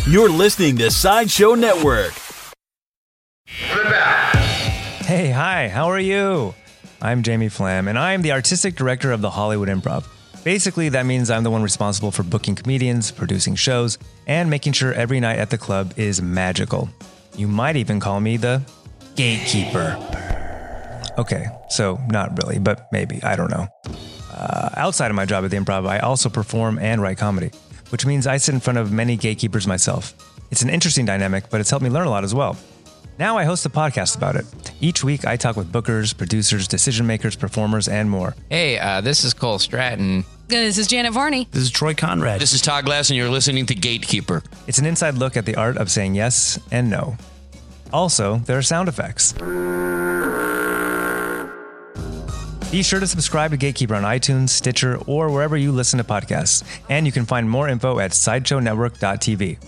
You're listening to Sideshow Network. Hey, hi, how are you? I'm Jamie Flam, and I'm the artistic director of the Hollywood Improv. Basically, that means I'm the one responsible for booking comedians, producing shows, and making sure every night at the club is magical. You might even call me the gatekeeper. Okay, so not really, but maybe, I don't know. Outside of my job at the Improv, I also perform and write comedy, which means I sit in front of many gatekeepers myself. It's an interesting dynamic, but it's helped me learn a lot as well. Now I host a podcast about it. Each week, I talk with bookers, producers, decision makers, performers, and more. Hey, this is Cole Stratton. This is Janet Varney. This is Troy Conrad. This is Todd Glass, and you're listening to Gatekeeper. It's an inside look at the art of saying yes and no. Also, there are sound effects. Be sure to subscribe to Gatekeeper on iTunes, Stitcher, or wherever you listen to podcasts. And you can find more info at SideshowNetwork.tv.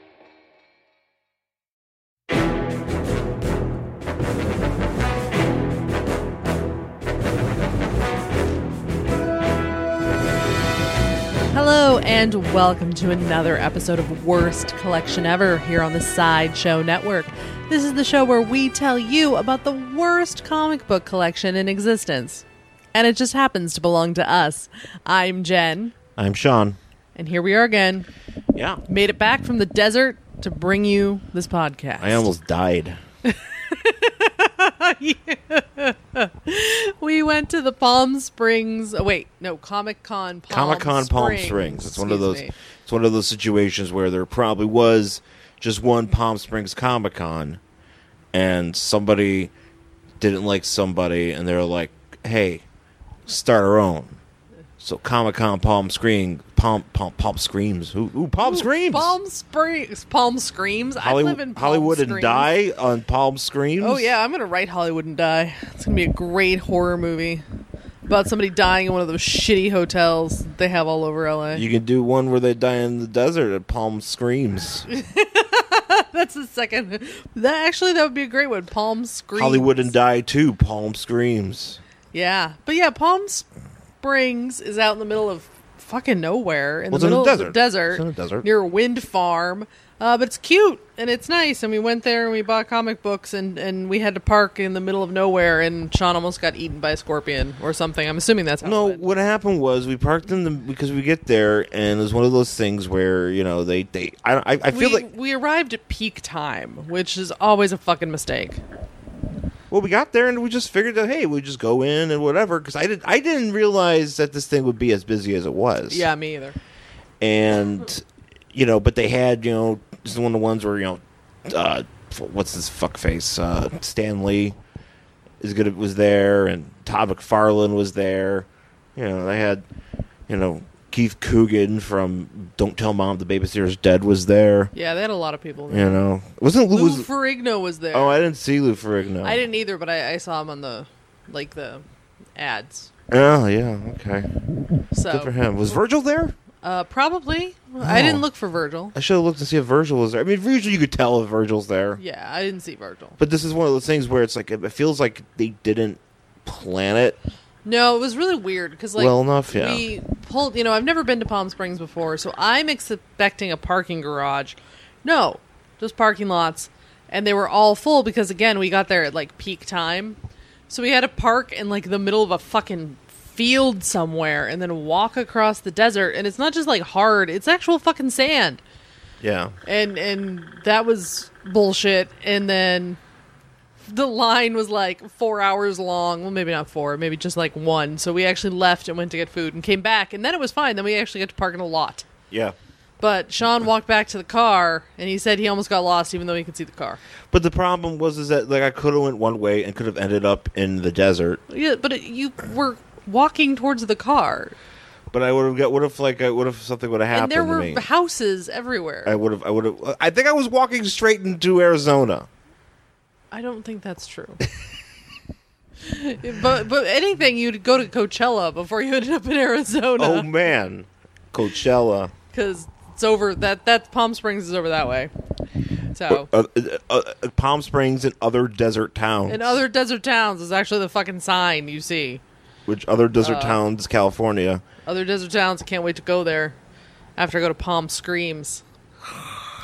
Hello and welcome to another episode of Worst Collection Ever here on the Sideshow Network. This is the show where we tell you about the worst comic book collection in existence. And it just happens to belong to us. I'm Jen. I'm Sean. And here we are again. Yeah. Made it back from the desert to bring you this podcast. I almost died. We went to the Palm Springs. Comic-Con Palm Springs. It's one of those. It's one of those situations where there probably was just one Palm Springs Comic-Con, and somebody didn't like somebody, and they're like, "Hey, start our own." So Comic-Con Palm Screams. Palm Screams. Ooh, Palm Screams. Palm Springs. Palm Screams. I live in Palm Hollywood Springs. and Die on Palm Screams. Oh yeah, I'm gonna write Hollywood and Die. It's gonna be a great horror movie about somebody dying in one of those shitty hotels they have all over LA. You can do one where they die in the desert at Palm Screams. That's the second. That would be a great one. Palm Screams. Hollywood and Die 2. Palm Screams. Yeah, but yeah, Palm Springs is out in the middle of fucking nowhere in the middle of the desert. It's in the desert near a wind farm. But it's cute and it's nice, and we went there and we bought comic books, and we had to park in the middle of nowhere, and Sean almost got eaten by a scorpion or something. I'm assuming that's how it went. What happened was we parked because we get there, and it was one of those things where, you know, I feel like we arrived at peak time, which is always a fucking mistake. Well, we got there and we just figured that, hey, we just go in and whatever, because I didn't realize that this thing would be as busy as it was. Yeah, me either. And you know, but they had, you know, this is one of the ones where, you know, what's this fuckface? Stan Lee was there, and Todd McFarlane was there. You know, they had, you know, Keith Coogan from Don't Tell Mom the Babysitter's Dead was there. Yeah, they had a lot of people there. You know, wasn't Lou Ferrigno was there. Oh, I didn't see Lou Ferrigno. I didn't either, but I saw him on the ads. Oh, yeah, okay. So good for him. Was Virgil there? Probably. Oh. I didn't look for Virgil. I should have looked to see if Virgil was there. I mean, usually you could tell if Virgil's there. Yeah, I didn't see Virgil. But this is one of those things where it's like, it feels like they didn't plan it. No, it was really weird because, like, well enough, yeah. We pulled. You know, I've never been to Palm Springs before, so I'm expecting a parking garage. No, just parking lots, and they were all full because, again, we got there at like peak time, so we had to park in like the middle of a fucking field somewhere and then walk across the desert, and it's not just like hard; it's actual fucking sand. Yeah, and that was bullshit. And then the line was like 4 hours long. Well, maybe not 4, maybe just like 1. So we actually left and went to get food and came back, and then it was fine. Then we actually got to park in a lot. Yeah. But Sean walked back to the car, and he said he almost got lost even though he could see the car. But the problem was that, like, I could have went one way and could have ended up in the desert. Yeah, but you were walking towards the car. But I would have got. What if something would have happened? And there to me? were houses everywhere. I would have. I think I was walking straight into Arizona. I don't think that's true. but anything, you'd go to Coachella before you ended up in Arizona. Oh man, Coachella. Because it's over. That Palm Springs is over that way. So Palm Springs and other desert towns. In other desert towns is actually the fucking sign you see. Which other desert towns? California. Other desert towns. I can't wait to go there after I go to Palm Screams.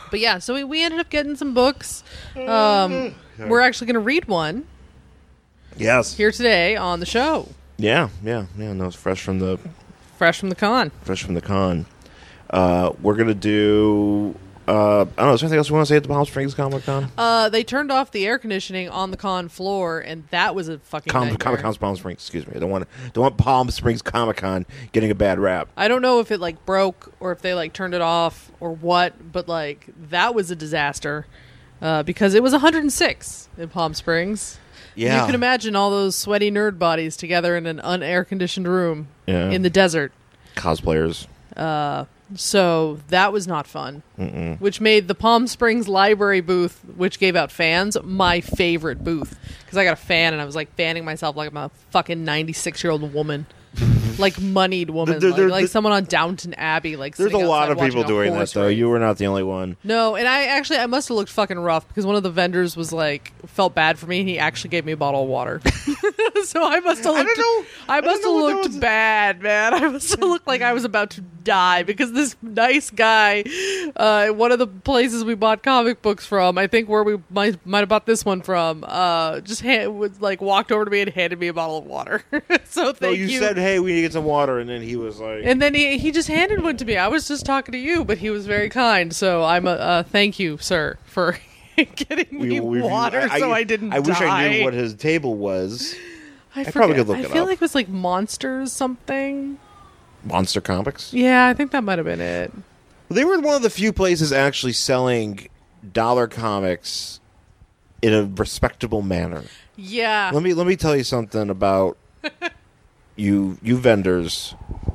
But yeah, so we ended up getting some books. We're actually going to read one Yes. here today on the show. Yeah. No, it's fresh from the Fresh from the con. We're gonna do. I don't know. Is there anything else we want to say at the Palm Springs Comic Con? They turned off the air conditioning on the con floor, and that was a fucking nightmare. Comic Con's Palm Springs. Excuse me. I don't want Palm Springs Comic Con getting a bad rap. I don't know if it like broke or if they like turned it off or what, but like that was a disaster because it was 106 in Palm Springs. Yeah. You can imagine all those sweaty nerd bodies together in an unair conditioned room in the desert. Cosplayers. So that was not fun, which made the Palm Springs Library booth, which gave out fans, my favorite booth. Because I got a fan and I was like fanning myself like I'm a fucking 96-year-old woman. Like moneyed woman, like someone on Downton Abbey. Like There's a lot of people watching a doing that, horse though. race. You were not the only one. No, and I must have looked fucking rough because one of the vendors was like felt bad for me and he actually gave me a bottle of water. So I must have looked. I must have looked bad, man. I must have looked like I was about to die because this nice guy, one of the places we bought comic books from, I think where we might have bought this one from, walked over to me and handed me a bottle of water. So thank you. You said, "Hey, we need to get some water," and then he was like, and then he just handed one to me. I was just talking to you, but he was very kind. So I'm thank you, sir, for getting me water so I didn't die. I wish I knew what his table was. I probably could look it I feel up. like it was like Monsters something. Monster Comics. Yeah, I think that might have been it. They were one of the few places actually selling dollar comics in a respectable manner. Yeah. Let me tell you something about you vendors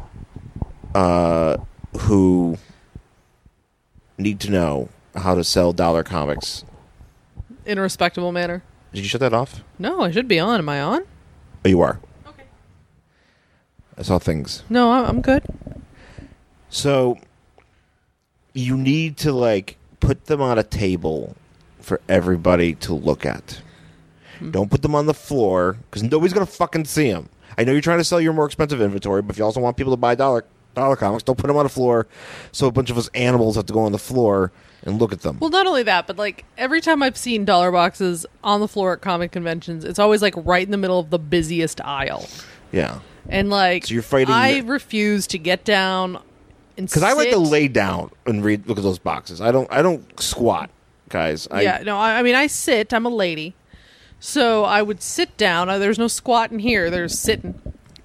who need to know how to sell dollar comics. In a respectable manner. Did you shut that off? No, I should be on. Am I on? Oh, you are. Okay. I saw things. No, I'm good. So you need to like put them on a table for everybody to look at. Don't put them on the floor because nobody's gonna fucking see them. I know you're trying to sell your more expensive inventory, but if you also want people to buy dollar comics, don't put them on the floor so a bunch of us animals have to go on the floor and look at them. Well, not only that, but like every time I've seen dollar boxes on the floor at comic conventions, it's always like right in the middle of the busiest aisle. Yeah. And like, So you're fighting I refuse to get down and because I like to sit. lay down and look at those boxes. I don't squat, guys. I mean, I sit. I'm a lady. So I would sit down. There's no squatting here. There's sitting.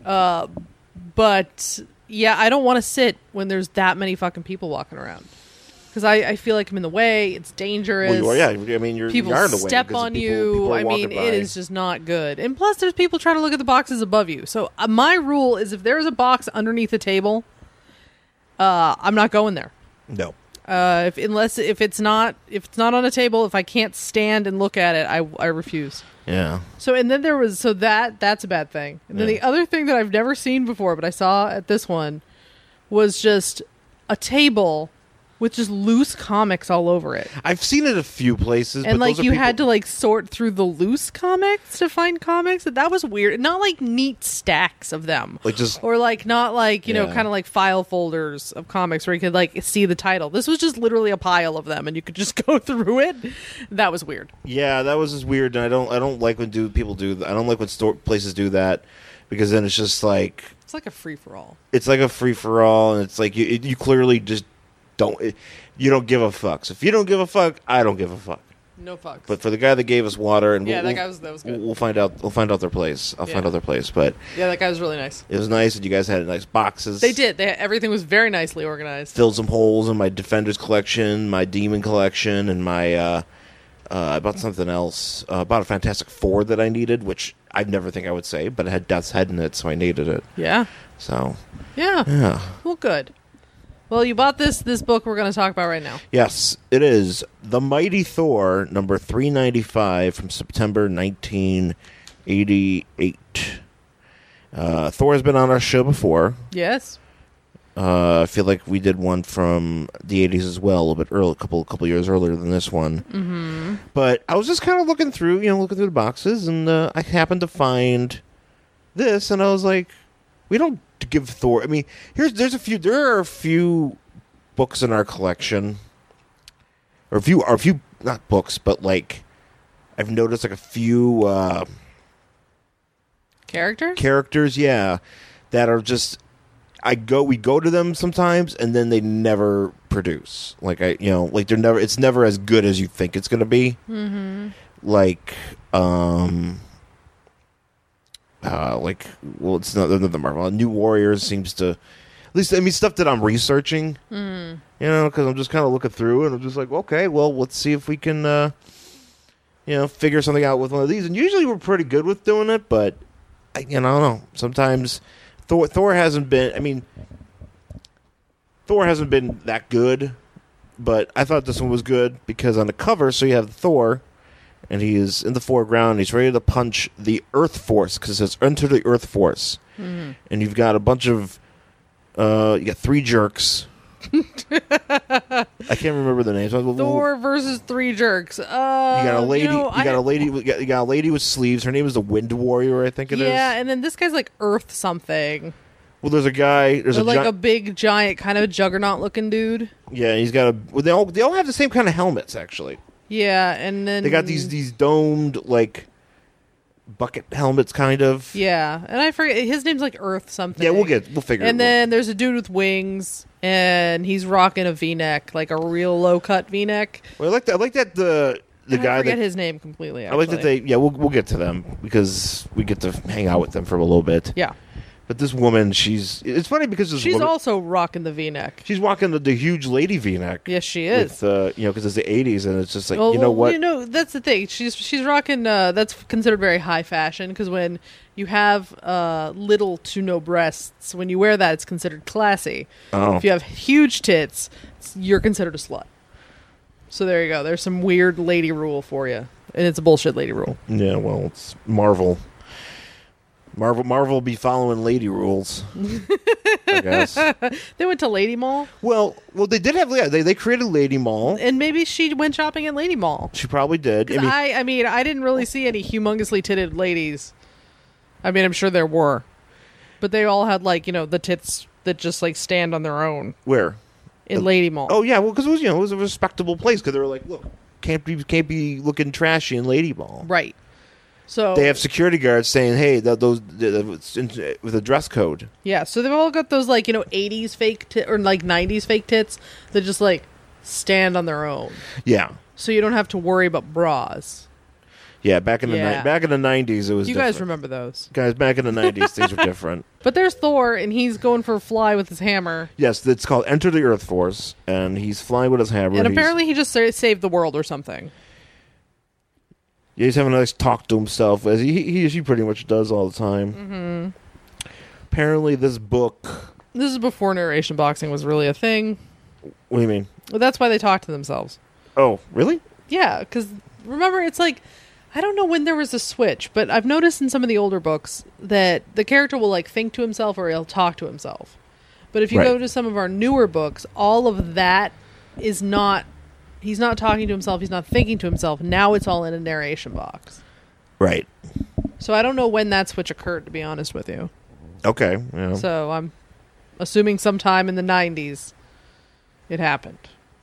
But, yeah, I don't want to sit when there's that many fucking people walking around. Because I feel like I'm in the way. It's dangerous. Well, you are, yeah. I mean, you People are in the way. step because on people you. are I walking mean, by. it is just not good. And plus, there's people trying to look at the boxes above you. So my rule is if there's a box underneath the table, I'm not going there. No. If it's not on a table, if I can't stand and look at it, I refuse. Yeah. So and then that's a bad thing. And then the other thing that I've never seen before, but I saw at this one, was just a table with just loose comics all over it. I've seen it a few places, And but like those are you people- had to like sort through the loose comics to find comics. That was weird. Not like neat stacks of them. Like just Or like not like, you know, Yeah. kind of like file folders of comics where you could like see the title. This was just literally a pile of them and you could just go through it. That was weird. yeah, that was just weird, and I don't like when people do. I don't like when places do that because then it's just like It's like a free for all. it's like a free for all, and it's like you clearly just you don't give a fuck. So if you don't give a fuck, I don't give a fuck. No fucks. But for the guy that gave us water, and Yeah, that was good. We'll find out. We'll find out their place. I'll find out their place. But Yeah, that guy was really nice. it was nice, and you guys had nice boxes. They did. Everything was very nicely organized. Filled some holes in my Defenders collection, my Demon collection, and my I bought something else. Bought a Fantastic Four that I needed, which I never think I would say, but it had Death's Head in it, so I needed it. Yeah. So Yeah. yeah. Well, good. Well, you bought this book we're going to talk about right now. Yes, it is The Mighty Thor, number 395 from September 1988. Thor has been on our show before. Yes. I feel like we did one from the 80s as well, a little bit early, a couple years earlier than this one. Mm-hmm. But I was just kind of looking through the boxes, and I happened to find this, and I was like, we don't give Thor. I mean, there are a few books in our collection or a few not books, but like I've noticed like a few characters, yeah, that are just we go to them sometimes and then they never produce. Like like it's never as good as you think it's going to be. Mm-hmm. Like it's not the Marvel. New Warriors seems to, at least stuff that I'm researching. Because I'm just kind of looking through and I'm just like, okay, well, let's see if we can figure something out with one of these. And usually we're pretty good with doing it, but I don't know. Sometimes Thor hasn't been. Thor hasn't been that good, but I thought this one was good because on the cover, so you have Thor, and he is in the foreground. He's ready to punch the Earth Force because it says "Enter the Earth Force," and you've got a bunch of you got 3 jerks. I can't remember the names. Thor versus 3 jerks. You got a lady. You got a lady with sleeves. Her name is the Wind Warrior, I think it is. Yeah, and then this guy's like Earth something. Well, there's a guy. There's a big giant kind of juggernaut looking dude. Yeah, he's got they all have the same kind of helmets actually. Yeah, and then they got these domed like bucket helmets, kind of. Yeah, and I forget his name's like Earth something. Yeah, we'll figure it out. And then there's a dude with wings, and he's rocking a V-neck, like a real low cut V-neck. Well, I like that the guy. I forget his name completely. Actually. I like that we'll get to them because we get to hang out with them for a little bit. Yeah. But this woman, it's funny because she's also rocking the V-neck. She's rocking the huge lady V-neck. Yes, she is. With, because it's the 80s, and it's just like, you know what? That's the thing. She's rocking, that's considered very high fashion, because when you have little to no breasts, when you wear that, it's considered classy. Oh. If you have huge tits, you're considered a slut. So there you go. There's some weird lady rule for you. And it's a bullshit lady rule. Yeah, well, it's Marvel. Marvel be following lady rules, I guess. They went to Lady Mall. Well, they did have. Yeah, they created Lady Mall, and maybe she went shopping at Lady Mall. She probably did. I didn't really see any humongously titted ladies. I mean, I'm sure there were, but they all had the tits that just stand on their own. Where? In Lady Mall. Oh yeah, well, because it was a respectable place. Because they were like, look, can't be looking trashy in Lady Mall, right? So they have security guards saying, "Hey, those with a dress code." Yeah, so they've all got those 80s fake or 90s fake tits that just stand on their own. Yeah. So you don't have to worry about bras. Yeah, back in the 90s, it was. You guys remember those? Guys, back in the 90s, things were different. But there's Thor, and he's going for a fly with his hammer. Yes, it's called Enter the Earth Force, and he's flying with his hammer. And apparently, he just saved the world or something. Yeah, he's having a nice talk to himself, as he pretty much does all the time. Mm-hmm. Apparently, this book... This is before narration boxing was really a thing. What do you mean? Well, that's why they talk to themselves. Oh, really? Yeah, because remember, it's I don't know when there was a switch, but I've noticed in some of the older books that the character will think to himself or he'll talk to himself. But if you go to some of our newer books, all of that is not... He's not talking to himself. He's not thinking to himself. Now it's all in a narration box. Right. So I don't know when that switch occurred, to be honest with you. Okay. Yeah. So I'm assuming sometime in the 90s it happened.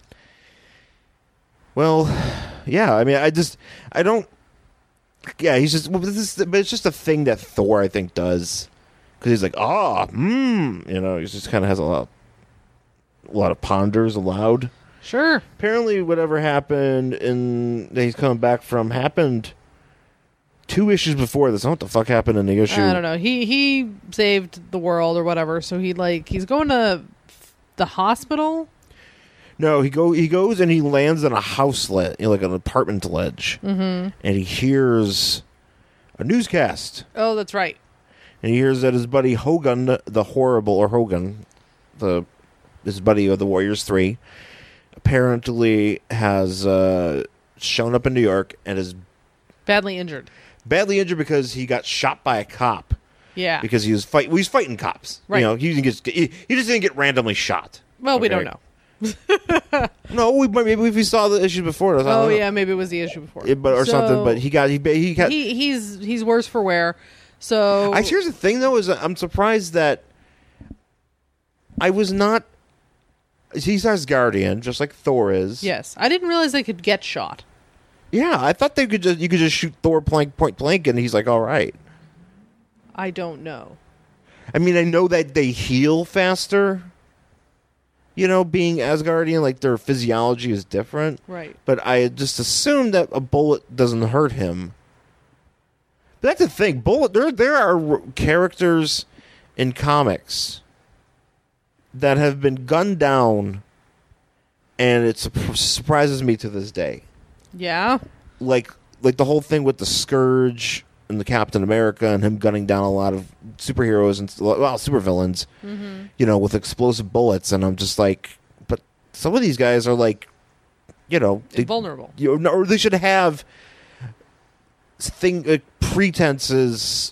Well, yeah. I mean, I don't... Yeah, he's just... But it's just a thing that Thor, I think, does. Because he's like, he just kind of has a lot of ponders aloud. Sure. Apparently, whatever happened that he's coming back from happened 2 issues before this. I don't know what the fuck happened in the issue. I don't know. He saved the world or whatever. So he's going to the hospital. No, he goes and he lands on a house ledge, like an apartment ledge, and he hears a newscast. Oh, that's right. And he hears that his buddy Hogun, his buddy of the Warriors 3. Apparently has shown up in New York and is badly injured. Badly injured because he got shot by a cop. Yeah. Because he's fighting cops. Right. He just didn't get randomly shot. Well, we don't know. No, maybe we saw the issue before. Oh yeah, maybe it was the issue before. Something. But he's worse for wear. So here's the thing though, is I'm surprised that I was not. he's Asgardian, just like Thor is. Yes, I didn't realize they could get shot. Yeah, I thought you could just shoot Thor point blank, and he's like, all right. I don't know. I mean, I know that they heal faster. You know, being Asgardian, like their physiology is different. Right. But I just assumed that a bullet doesn't hurt him. But that's the thing. There are characters in comics that have been gunned down, and it surprises me to this day. Yeah. Like the whole thing with the Scourge and the Captain America and him gunning down a lot of superheroes and supervillains, you know, with explosive bullets, and I'm just like, but some of these guys are like, you know, Invulnerable. Or they should have pretenses,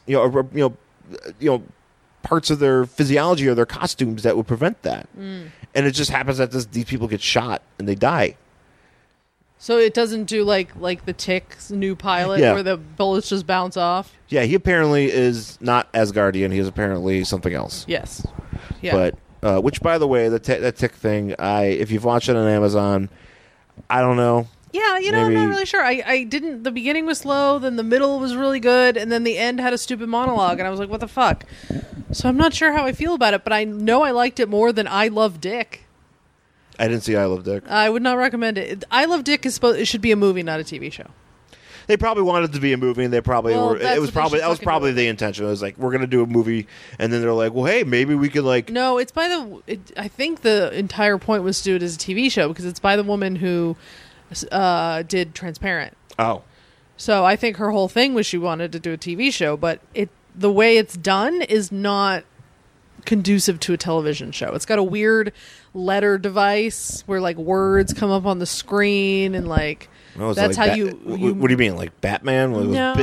parts of their physiology or their costumes that would prevent that. And it just happens that these people get shot and they die. So it doesn't do like the Tick's new pilot where the bullets just bounce off? Yeah, he apparently is not Asgardian. He is apparently something else. Yes. Yeah. But, which, by the way, that Tick thing, if you've watched it on Amazon, I don't know. Yeah, I'm not really sure. I didn't. The beginning was slow, then the middle was really good, and then the end had a stupid monologue, and I was like, what the fuck? So I'm not sure how I feel about it, but I know I liked it more than I Love Dick. I didn't see I Love Dick. I would not recommend it. I Love Dick it should be a movie, not a TV show. They probably wanted it to be a movie, and they probably were. That was probably the intention. It was like, we're going to do a movie, and then they're like, well, hey, maybe we could like. No, it's by I think the entire point was to do it as a TV show because it's by the woman who did Transparent. Oh. So I think her whole thing was she wanted to do a TV show, but the way it's done is not conducive to a television show. It's got a weird letter device where like words come up on the screen and like that's how you. What do you mean, like Batman?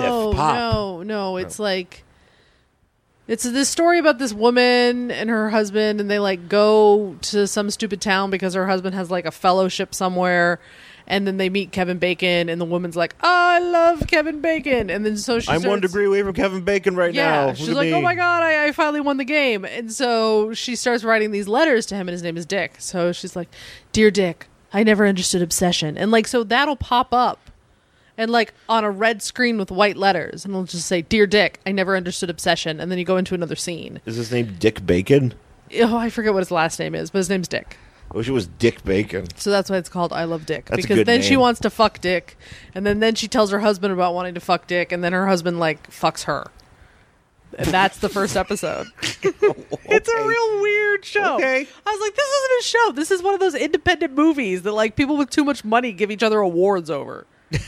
No. It's like it's this story about this woman and her husband, and they like go to some stupid town because her husband has like a fellowship somewhere. And then they meet Kevin Bacon, and the woman's like, oh, I love Kevin Bacon. And then so I'm 1 degree away from Kevin Bacon now. Yeah, she's like, oh my God, I finally won the game. And so she starts writing these letters to him, and his name is Dick. So she's like, Dear Dick, I never understood obsession. And like, so that'll pop up. And like on a red screen with white letters. And it'll just say, Dear Dick, I never understood obsession. And then you go into another scene. Is his name Dick Bacon? Oh, I forget what his last name is, but his name's Dick. I wish it was Dick Bacon. So that's why it's called I Love Dick. That's because a good then name. she wants to fuck Dick. And then she tells her husband about wanting to fuck Dick. And then her husband, like, fucks her. And that's the first episode. It's a real weird show. Okay. I was like, this isn't a show. This is one of those independent movies that, like, people with too much money give each other awards over.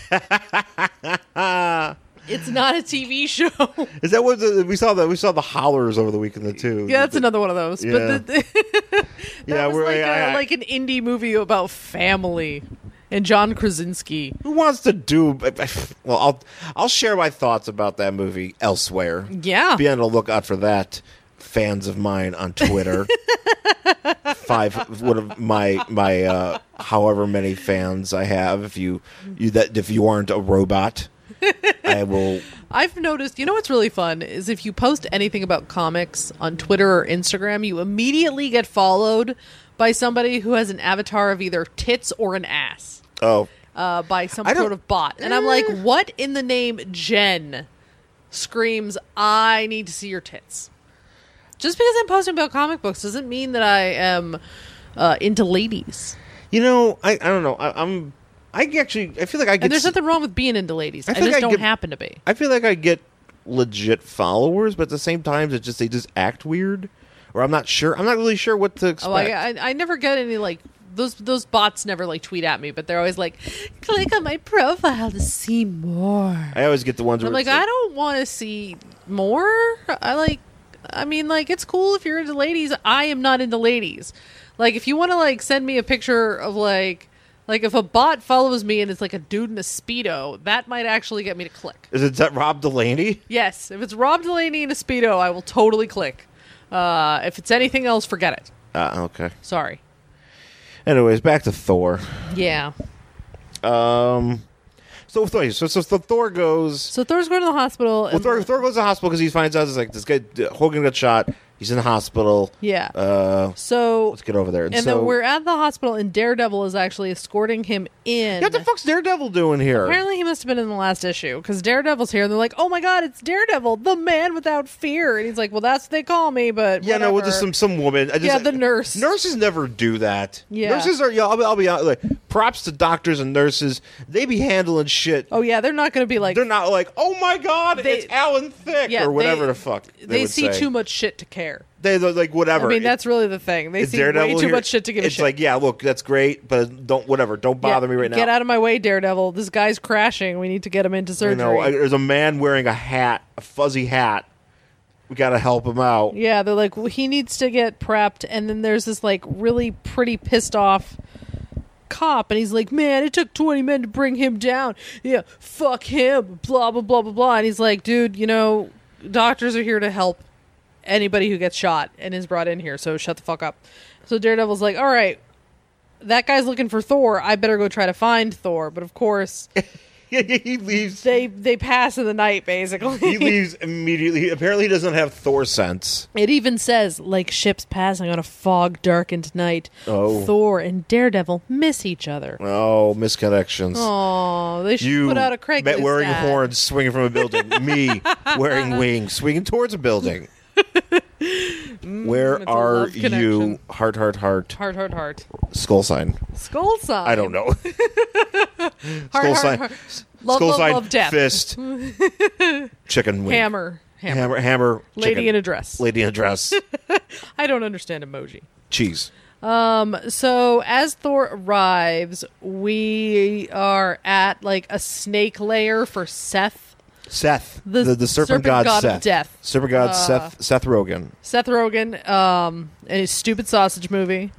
It's not a TV show. Is that what we saw? We saw the Hollers over the weekend too. Yeah, that's another one of those. Yeah. But that was like an indie movie about family and John Krasinski. Who wants to do? Well, I'll share my thoughts about that movie elsewhere. Yeah, Be on the lookout for that, fans of mine on Twitter. One of my however many fans I have. If you aren't a robot. I will. I've noticed, what's really fun is if you post anything about comics on Twitter or Instagram, you immediately get followed by somebody who has an avatar of either tits or an ass. Oh. By some sort of bot. And I'm like, what in the name Jen screams, I need to see your tits? Just because I'm posting about comic books doesn't mean that I am into ladies. I don't know. I feel like I get. And there's nothing wrong with being into ladies. I just don't happen to be. I feel like I get legit followers, but at the same time, they just act weird, or I'm not sure. I'm not really sure what to expect. Oh, I never get any like those bots never like tweet at me, but they're always like, click on my profile to see more. I always get the ones where I'm like, I don't want to see more. It's cool if you're into ladies. I am not into ladies. Like, if you want to like send me a picture of like if a bot follows me and it's like a dude in a Speedo, that might actually get me to click. Is that Rob Delaney? Yes. If it's Rob Delaney in a Speedo, I will totally click. If it's anything else, forget it. Okay. Sorry. Anyways, back to Thor. Yeah. So Thor goes. So Thor's going to the hospital. Thor goes to the hospital because he finds out this guy Hogan got shot. He's in the hospital. Yeah. So let's get over there. And then we're at the hospital, and Daredevil is actually escorting him in. What the fuck's Daredevil doing here? Apparently, he must have been in the last issue because Daredevil's here, and they're like, "Oh my god, it's Daredevil, the man without fear!" And he's like, "Well, that's what they call me, but yeah, whatever." no, just some woman. The nurse. Nurses never do that. Yeah. Nurses are. Yeah, I'll be honest. Like, props to doctors and nurses. They be handling shit. Oh yeah, they're not going to be like. They're not like, oh my god, it's Alan Thicke or whatever the fuck. They would see say. too much shit to care. They're like whatever. I mean, that's really the thing. They It's see Daredevil way too here. much shit to give a It's shit. like, yeah, look, that's great, but don't bother me right now. Get out of my way, Daredevil. This guy's crashing. We need to get him into surgery. There's a man wearing a fuzzy hat. We got to help him out. Yeah, they're like, well, he needs to get prepped, and then there's this like really pretty pissed off cop, and he's like, man, it took 20 men to bring him down. Yeah, fuck him. Blah blah blah blah blah. And he's like, dude, doctors are here to help anybody who gets shot and is brought in here, so shut the fuck up. So Daredevil's like, all right, that guy's looking for Thor. I better go try to find Thor. But of course, he leaves. They pass in the night, basically. He leaves immediately. Apparently, he doesn't have Thor sense. It even says, like ships passing on a fog darkened night, Thor and Daredevil miss each other. Oh, misconnections. Oh, they should put out a Craigslist wearing ad. horns, swinging from a building. Me wearing wings, swinging towards a building. Where it's a are love connection. you? Heart. Heart. Skull sign. Skull sign. I don't know. Skull sign. Love, Skull love, sign. love, death. Fist. Chicken wing. Hammer. Lady chicken. in a dress. Lady in a dress. I don't understand emoji. Cheese. So as Thor arrives, we are at like a snake lair for Seth. The serpent god Seth. Of death. Serpent god Seth Rogen. Seth Rogen, and his stupid sausage movie.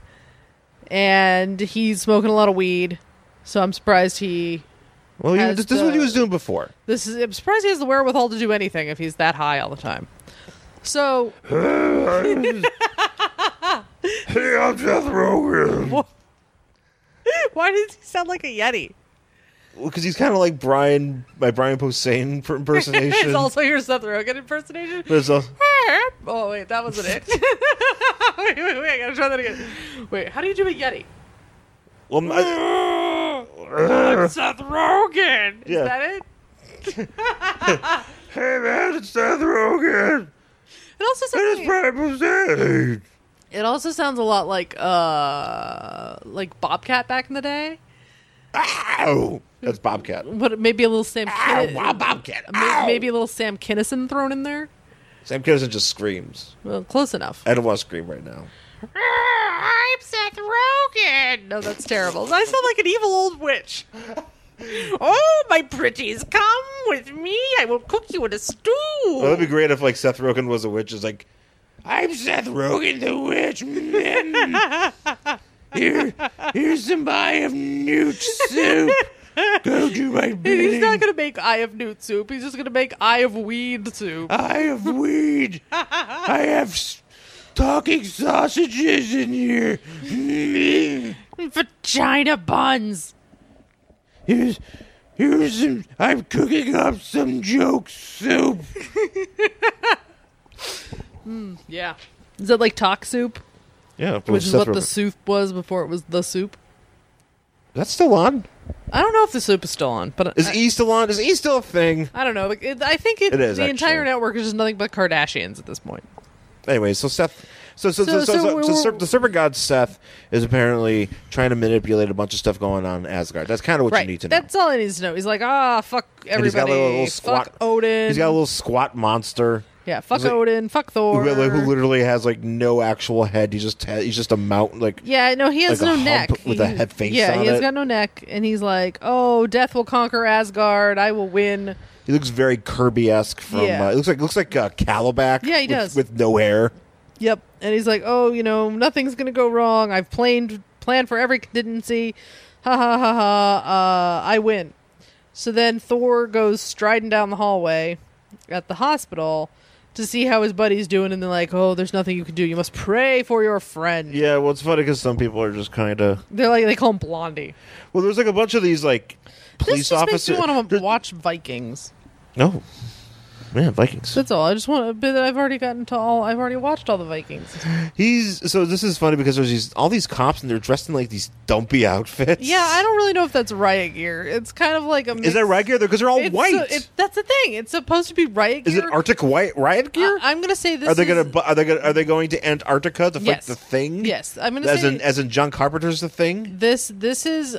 And he's smoking a lot of weed. So I'm surprised he... Well, this is what he was doing before. I'm surprised he has the wherewithal to do anything if he's that high all the time. So... Hey, I'm Seth Rogen. Why does he sound like a Yeti? Well, because he's kind of like my Brian Posehn impersonation. It's also your Seth Rogen impersonation? But it's also... Oh, wait, that wasn't it. wait, I gotta try that again. Wait, how do you do a Yeti? Well, I'm Seth Rogen! Is that it? Hey, man, it's Seth Rogen. It also sounds It's Brian Posehn. It also sounds a lot like Bobcat back in the day. Ow! That's Bobcat. But maybe a little Sam Bobcat. Ow! Maybe a little Sam Kinison thrown in there. Sam Kinison just screams. Well, close enough. I don't want to scream right now. I'm Seth Rogen. No, that's terrible. I sound like an evil old witch. Oh, my pretties, come with me. I will cook you in a stew. Well, that'd be great if like Seth Rogen was a witch. It's like, I'm Seth Rogen the witch. Here's some eye of newt soup. Go do my bidding. He's not going to make eye of newt soup. He's just going to make eye of weed soup. Eye of weed. I have talking sausages in here. Vagina buns. Here's some. I'm cooking up some joke soup. Yeah. Is that like talk soup? Yeah, Which is what the soup was before it was the soup. That's still on. I don't know if the soup is still on, but Is E still on? Is E still a thing? I don't know. I think It is, the entire actually. network is just nothing but Kardashians at this point. Anyway, so Seth, the serpent god Seth is apparently trying to manipulate a bunch of stuff going on in Asgard. That's kind of what you need to know. That's all he needs to know. He's like, fuck everybody. And he's got a little squat. Fuck Odin. He's got a little squat monster. Yeah, fuck He's like- Odin. Fuck Thor. Who literally has like no actual head. He's just a mountain. Like Yeah, no, he has like a no neck. hump with a head face Yeah, on he has it. got no neck, and he's like, "Oh, death will conquer Asgard. I will win." he looks very Kirby-esque from. Yeah. It looks like Calabac. Yeah, he does. with no hair. Yep, and he's like, "Oh, nothing's gonna go wrong. I've planned for every contingency. Ha ha ha ha. I win." So then Thor goes striding down the hallway at the hospital to see how his buddy's doing, and they're like, "Oh, there's nothing you can do. You must pray for your friend." Yeah, well, it's funny because some people are just kind of. They call him Blondie. Well, there's like a bunch of these like police This just officers. makes me want to watch Vikings. No. Yeah, Vikings. That's all. I just want a bit that I've already gotten to all. I've already watched all the Vikings. So this is funny because there's all these cops and they're dressed in like these dumpy outfits. Yeah, I don't really know if that's riot gear. It's kind of like a mix. Is that riot gear? Because they're all white. That's the thing. It's supposed to be riot gear. Is it Arctic white riot gear? I'm going to say this. Are they going to Antarctica to fight Yes. the Thing? Yes, I'm going to say as in John Carpenter's The Thing. this is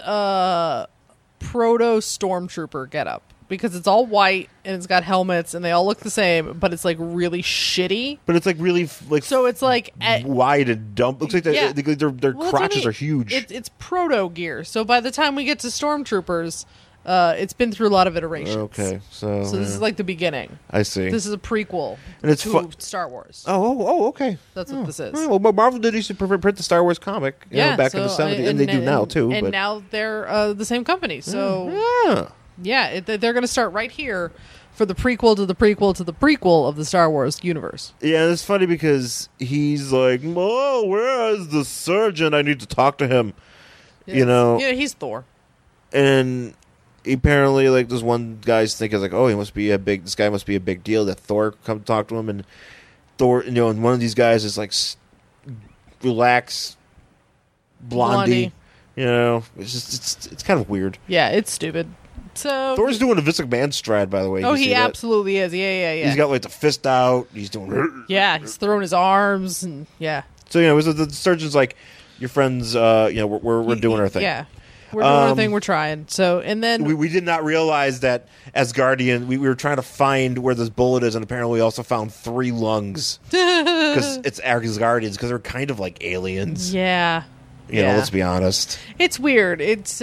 proto stormtrooper getup because it's all white and it's got helmets and they all look the same, but it's like really shitty. But it's like really like So it's like wide and dump. Looks like Yeah. their Well, that's what crotches I mean. are huge. It's proto gear. So by the time we get to stormtroopers, it's been through a lot of iterations. Okay, so this is like the beginning. I see. This is a prequel And it's to Star Wars. Oh, okay. That's what this is. Well, Marvel did used to print the Star Wars comic, back in the 70s, and they do now too. And But now they're the same company. So yeah, they're going to start right here for the prequel to the prequel to the prequel of the Star Wars universe. yeah, it's funny because he's like, "Oh, where is the surgeon? I need to talk to him." You know, yeah, he's Thor. and apparently, like, this one guy's thinking like, "Oh, this guy must be a big deal." That Thor come talk to him, and Thor, and one of these guys is like, relax, blondie. You know, it's kind of weird. Yeah, it's stupid. So Thor's doing a Vince McMahon stride, by the way. Oh, You see he that? absolutely is. Yeah. He's got like the fist out. He's doing. Yeah, he's throwing his arms and yeah. So the surgeon's like, your friends. We're doing our thing. Yeah, we're doing our thing. We're trying. So and then We did not realize that Asgardian. We were trying to find where this bullet is, and apparently we also found 3 lungs because it's Asgardians because they're kind of like aliens. yeah, You know, let's be honest. it's weird. It's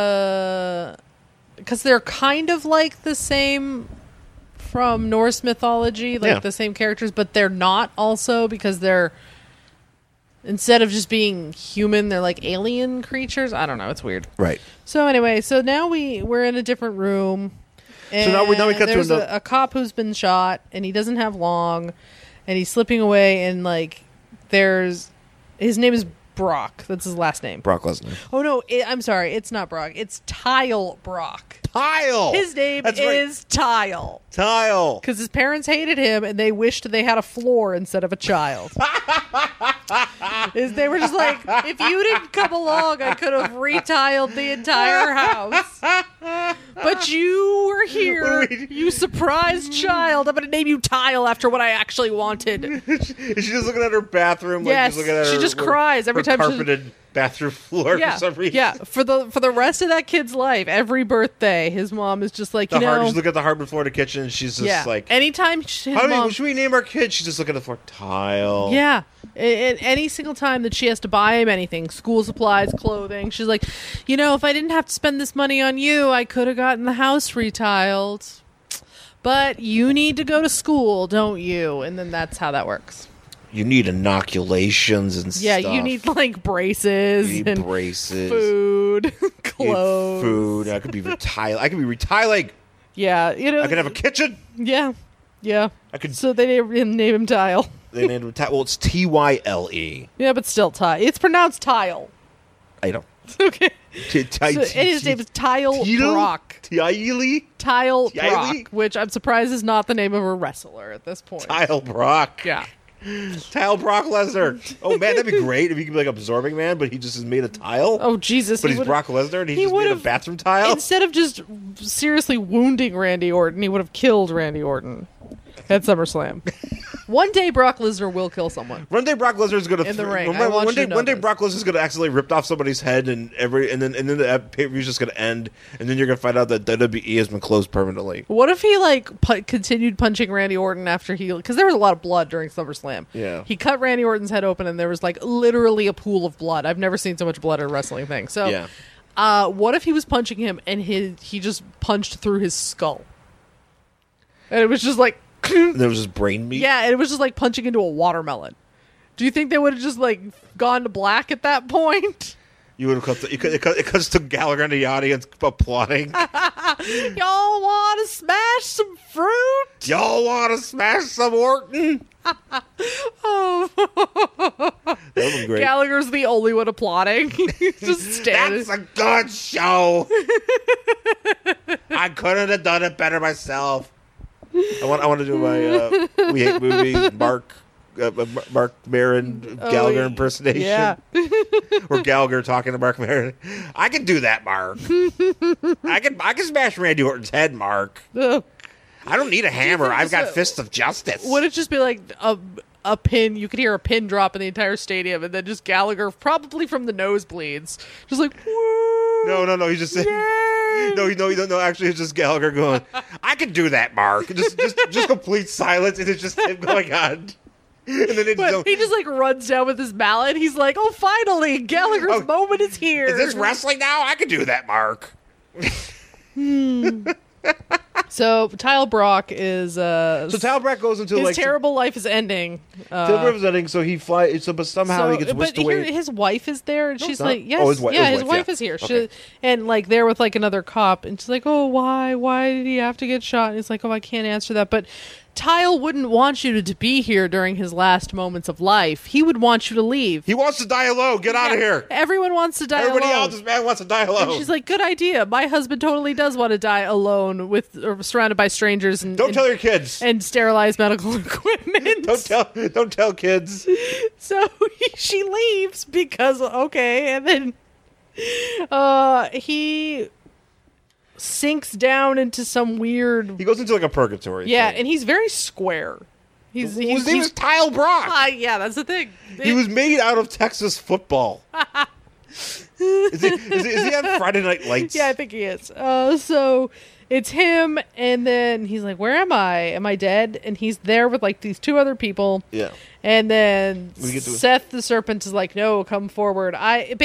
because they're kind of like the same from Norse mythology, like Yeah. the same characters, but they're not also because they're instead of just being human, they're like alien creatures. I don't know. It's weird. Right. So anyway, so now we're in a different room. And So now we cut to there's another- a cop who's been shot, and he doesn't have long, and he's slipping away, and like his name is Brock. That's his last name. Brock Lesnar. Oh no, I'm sorry, it's not Brock. It's Tile Brock. Tile. His name That's right. is Tile. Tile. Because his parents hated him and they wished they had a floor instead of a child. They were just like, if you didn't come along, I could have retiled the entire house. But you were here, you surprised child. I'm going to name you Tile after what I actually wanted. She's just looking at her bathroom. Yes, she's looking at she her, just cries every time she- carpeted bathroom floor Yeah, for some reason. yeah. For the rest of that kid's life, every birthday, his mom is just like, She's looking at the hardwood floor in the kitchen, and she's just yeah. like, Anytime his mom, should we name our kid? She's just looking at the floor. Tile. yeah, and any single time that she has to buy him anything, school supplies, clothing, she's like, if I didn't have to spend this money on you, I could have gotten the house retiled. But you need to go to school, don't you? And then that's how that works. You need inoculations and Yeah, stuff. you need like braces You need and braces. food, You need clothes, food. I could be retiling. Yeah, I could have a kitchen. Yeah. I could. So they name him Tile. They named him Well, it's Tyle. Yeah, but still Tile. It's pronounced Tile. I don't. Okay. So, and his name is Tile Brock. Tyle. Tile Tiley? Brock, which I'm surprised is not the name of a wrestler at this point. Tyle Brock. Yeah. Tile Brock Lesnar. Oh man, that'd be great if he could be like absorbing man, but he just is made of tile. Oh Jesus! But he he's would've- Brock Lesnar, and he he's just made of would've- bathroom tile. Instead of just seriously wounding Randy Orton, he would have killed Randy Orton at SummerSlam. One day, Brock Lesnar will kill someone. One day Brock Lesnar is going to In the ring. I want you to know One day this. Brock Lesnar is going to accidentally rip off somebody's head, and then the pay per view is just going to end, and then you're going to find out that WWE has been closed permanently. What if he continued punching Randy Orton after because there was a lot of blood during SummerSlam. Yeah. He cut Randy Orton's head open, and there was literally a pool of blood. I've never seen so much blood in a wrestling thing. So, Yeah. what if he was punching him and he just punched through his skull, and it was just like. And there was just brain meat. Yeah, and it was just like punching into a watermelon. Do you think they would have just gone to black at that point? You would have cut. It cuts to Gallagher in the audience applauding. Y'all want to smash some fruit? Y'all want to smash some Orton? Oh, That would be great. Gallagher's the only one applauding. He's just standing. That's a good show. I couldn't have done it better myself. I want to do my We Hate Movies Mark Maron Gallagher impersonation. Yeah. Or Gallagher talking to Mark Maron. I can do that, Mark. I can smash Randy Orton's head, Mark. Ugh. I don't need a hammer. I've got fists of justice. Would it just be like a pin? You could hear a pin drop in the entire stadium, and then just Gallagher, probably from the nosebleeds, just like, woo! No. He's just saying. No. Actually, it's just Gallagher going. I can do that, Mark. Just complete silence, and it's just him going on. And then But he just like runs down with his mallet. He's like, "Oh, finally, Gallagher's moment is here." Is this wrestling now? I can do that, Mark. So Tyle Brock is So Tyle Brock goes into his like terrible life is ending. Tyle Brock is ending. So he flies. But somehow he gets whisked but away. his wife is there, and she's not. like, "Yes, Oh, his wife is here." Okay. And like there with like another cop, and she's like, "Oh, why? Why did he have to get shot?" And he's like, "Oh, I can't answer that." But Tyle wouldn't want you to be here during his last moments of life. He would want you to leave. He wants to die alone. Get out of here. Everyone wants to die Everybody alone. else, this man wants to die alone. And she's like, "Good idea. My husband totally does want to die alone or surrounded by strangers and Don't tell your kids. and sterilized medical equipment." Don't tell kids. So she leaves because and then he sinks down into some weird. He goes into like a purgatory. Yeah, thing. and he's very square. His His name is Tyle Brock. yeah, that's the thing. He was made out of Texas football. Is he on Friday Night Lights? Yeah, I think he is. So it's him, and then he's like, "Where am I? Am I dead?" And he's there with like these two other people. Yeah. And then We get to- Seth the Serpent is like, "No, come forward."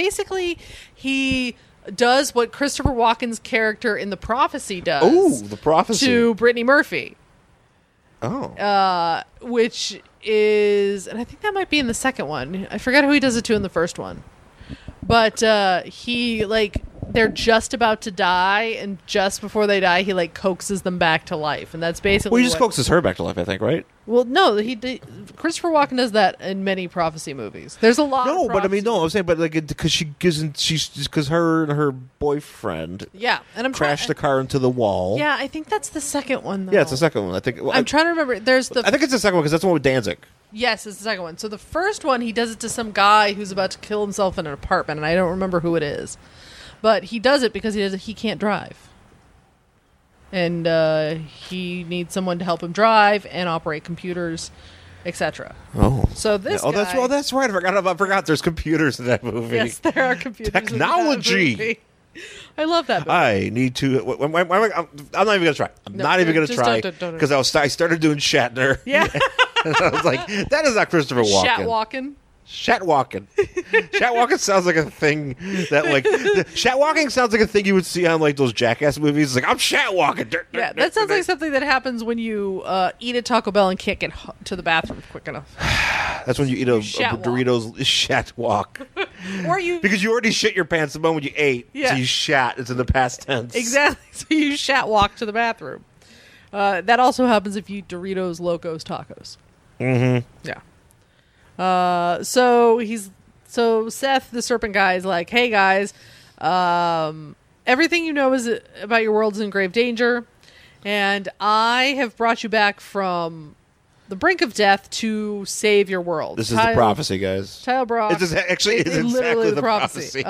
He does what Christopher Walken's character in The Prophecy does. Oh, The Prophecy. To Brittany Murphy, Oh. which is, and I think that might be in the second one. I forgot who he does it to in the first one. But he they're just about to die, and just before they die, he like coaxes them back to life, and that's basically. Well, he just coaxes her back to life, I think, right? Well, no, Christopher Walken does that in many prophecy movies. There's a lot. No, of but I prophecy mean, no, I'm saying, but like, because because her and her boyfriend Yeah, and I'm crashed the car into the wall. Yeah, I think that's the second one. Though. Yeah, it's the second one. I think. Well, I'm trying to remember. There's the. I think it's the second one because that's the one with Danzig. Yes, it's the second one. So the first one, he does it to some guy who's about to kill himself in an apartment, and I don't remember who it is. But he does it because he can't drive. And he needs someone to help him drive and operate computers, etc. Oh. So this Oh, guy, that's right. I forgot there's computers in that movie. yes, there are computers. in that Technology. movie. I love that movie. I need to. I'm not even going to try. I'm No, not even going to just try don't. because I started doing Shatner. Yeah. And I was like, that is not Christopher Walken. Shat walking. Shatwalking. Shatwalking sounds like a thing that Shatwalking sounds like a thing you would see on like those Jackass movies. It's like, I'm Shatwalking. Yeah, that sounds like something that happens when you eat at Taco Bell and can't get to the bathroom quick enough. That's when you eat a Shatwalk. Doritos Shatwalk. Or you Because you already shit your pants the moment you ate. Yeah. So you shat. It's in the past tense. exactly. So you shat walk to the bathroom. That also happens if you eat Doritos Locos Tacos. Mm-hmm. Yeah. So Seth the Serpent guy is like, "Hey guys, everything you know about your world is in grave danger, and I have brought you back from the brink of death to save your world." This is the prophecy, guys. Tyle Brock. It is actually It's exactly literally the prophecy.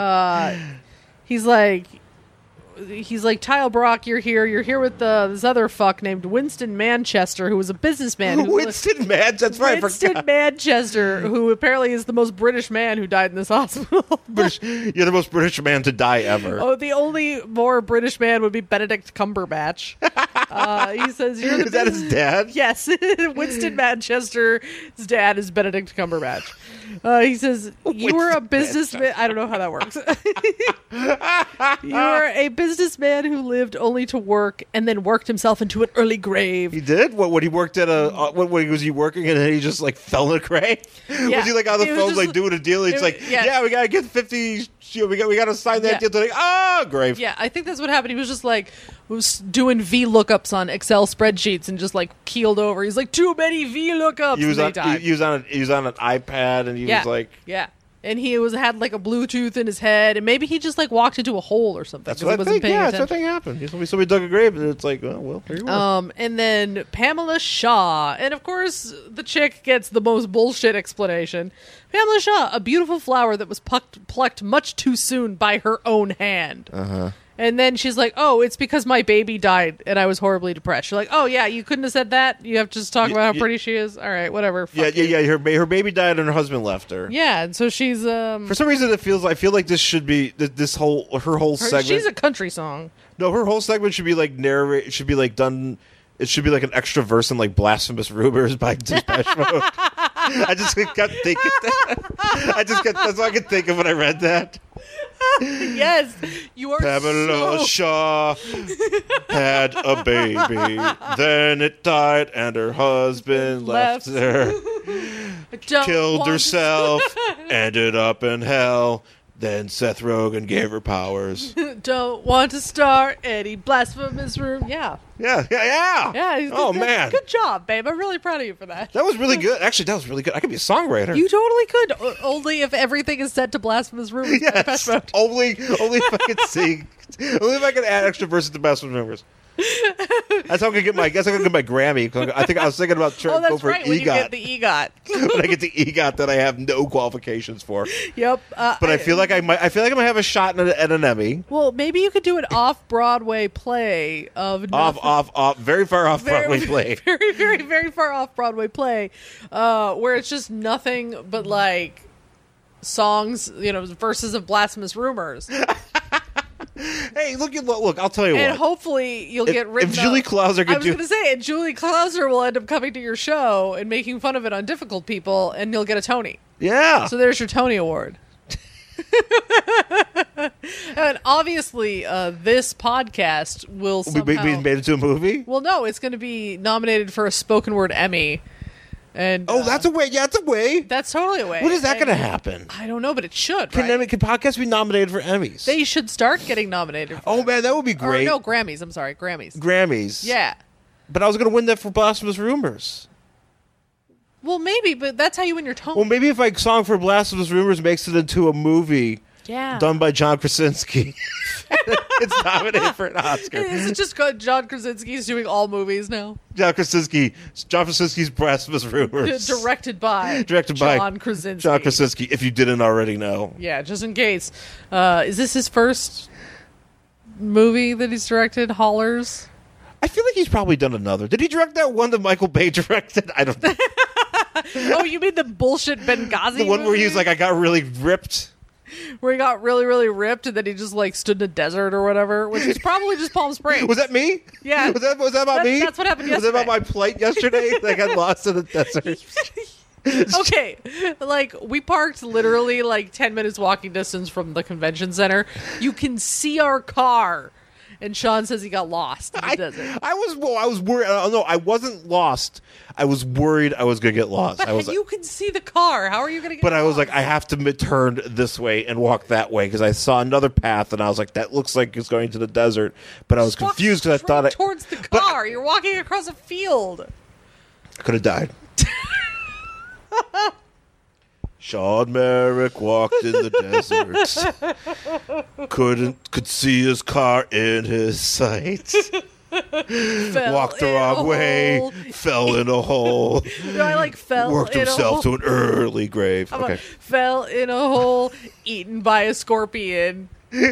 He's like, "Tyle Brock, you're here with this other fuck named Winston Manchester, who was a businessman. Winston Manchester. That's right. Winston Manchester, who apparently is the most British man who died in this hospital. You're the most British man to die ever. Oh, the only more British man would be Benedict Cumberbatch. He says, "You're the Is that his dad? Yes, Winston Manchester's dad is Benedict Cumberbatch. He says, "You were a businessman." I don't know how that works. You were a businessman who lived only to work and then worked himself into an early grave. He did? What, when he worked at a... What, was he working and then he just, like, fell in a grave? Yeah. Was he, like, on the It was phone, just- like, doing a deal? He's like, yeah. yeah, we got to get 50... We got to sign that Yeah. deal today. Grave. Yeah, I think that's what happened. He was just like doing V lookups on Excel spreadsheets and just like keeled over. He's like, "Too many V lookups." He was, and on, they died. he was on an iPad and he yeah. was like... yeah. and he had like a Bluetooth in his head, and maybe he just like walked into a hole or something. That's 'cause what he I wasn't think. paying Yeah, that's attention. what I think happened. Somebody dug a grave, and it's like, oh, well, here you are. And then Pamela Shaw, and of course the chick gets the most bullshit explanation. Pamela Shaw, a beautiful flower that was plucked much too soon by her own hand. And then she's like, "Oh, it's because my baby died and I was horribly depressed." You're like, "Oh yeah, you couldn't have said that. You have to just talk about how pretty she is." All right, whatever. Fuck you. Yeah. Her baby died and her husband left her. Yeah, and so she's For some reason, I feel like this should be her whole segment. she's a country song. No, her whole segment should be like narrate. Should be like done. It should be like an extra verse in like "Blasphemous Rumors" by Depeche Mode. I just kept thinking that. That's all I could think of when I read that. Yes, you are Pamela so... Shaw had a baby, then it died, and her husband left her. Don't Killed want herself, ended up in hell. Then Seth Rogen gave her powers. Don't want to start any blasphemous room. Yeah. Yeah. Oh, man. Good job, babe. I'm really proud of you for that. That was really good. Actually, that was really good. I could be a songwriter. You totally could. Only if everything is set to blasphemous rumors. Yes. Only if I could sing. Only if I could add extra verses to Blasphemous Rumors. That's how I get my Grammy. I think I was thinking about Oh, go that's for right. When you get EGOT. the EGOT. When I get the EGOT that I have no qualifications for. Yep. But I feel like I might have a shot at an Emmy. Well, maybe you could do an off-Broadway play of Off, very far off Broadway play. Very, very, very far off Broadway play, where it's just nothing but like songs, verses of blasphemous rumors. Hey, look! I'll tell you And what. hopefully you'll get written If Julie up. Klauser I could was do, going to say, and Julie Klauser will end up coming to your show and making fun of it on difficult people, and you'll get a Tony. yeah. So there's your Tony Award. And obviously, this podcast will we somehow... made it into a movie. Well, no, it's going to be nominated for a spoken word Emmy. And Oh, that's a way. Yeah, that's a way. that's totally a way. When is that And going to happen? I don't know, but it should, Can right? podcasts be nominated for Emmys? They should start getting nominated. For Oh man, that would be Or great. no, Grammys. I'm sorry, Grammys. Grammys. Yeah. But I was going to win that for Blasphemous Rumors. Well, maybe, but that's how you win your Tony. Well, maybe if Song for Blasphemous Rumors makes it into a movie yeah. done by John Krasinski, it's nominated for an Oscar. Is it just good? John Krasinski's doing all movies now? John Krasinski's Blasphemous Rumors. Directed by John Krasinski. John Krasinski, if you didn't already know. Yeah, just in case. Is this his first movie that he's directed? Hollers? I feel like he's probably done another. Did he direct that one that Michael Bay directed? I don't know. Oh, you mean the bullshit Benghazi The one where movie? he's like, I got really ripped. Where he got really, really ripped and then he just like stood in a desert or whatever, which was probably just Palm Springs. Was that me? Yeah. Was that about me? That's what happened Was that about yesterday. my plight yesterday? I got lost in the desert. Okay, like we parked literally like 10 minutes walking distance from the convention center. You can see our car, and Sean says he got lost in the desert. I was worried. No, I wasn't lost. I was worried I was going to get lost. But I was you can see the car. How are you going to get? But I was lost? like, I have to turn this way and walk that way because I saw another path and I was like, that looks like it's going to the desert. But I was Walk confused because I thought straight towards the but car. You're walking across a field. I could have died. Sean Merrick walked in the desert. Could see his car in his sight. Fell Walked the in wrong a way. hole. Fell in a hole. No, I like fell Worked in a himself hole. to an early grave. I'm like, Okay. fell in a hole, eaten by a scorpion.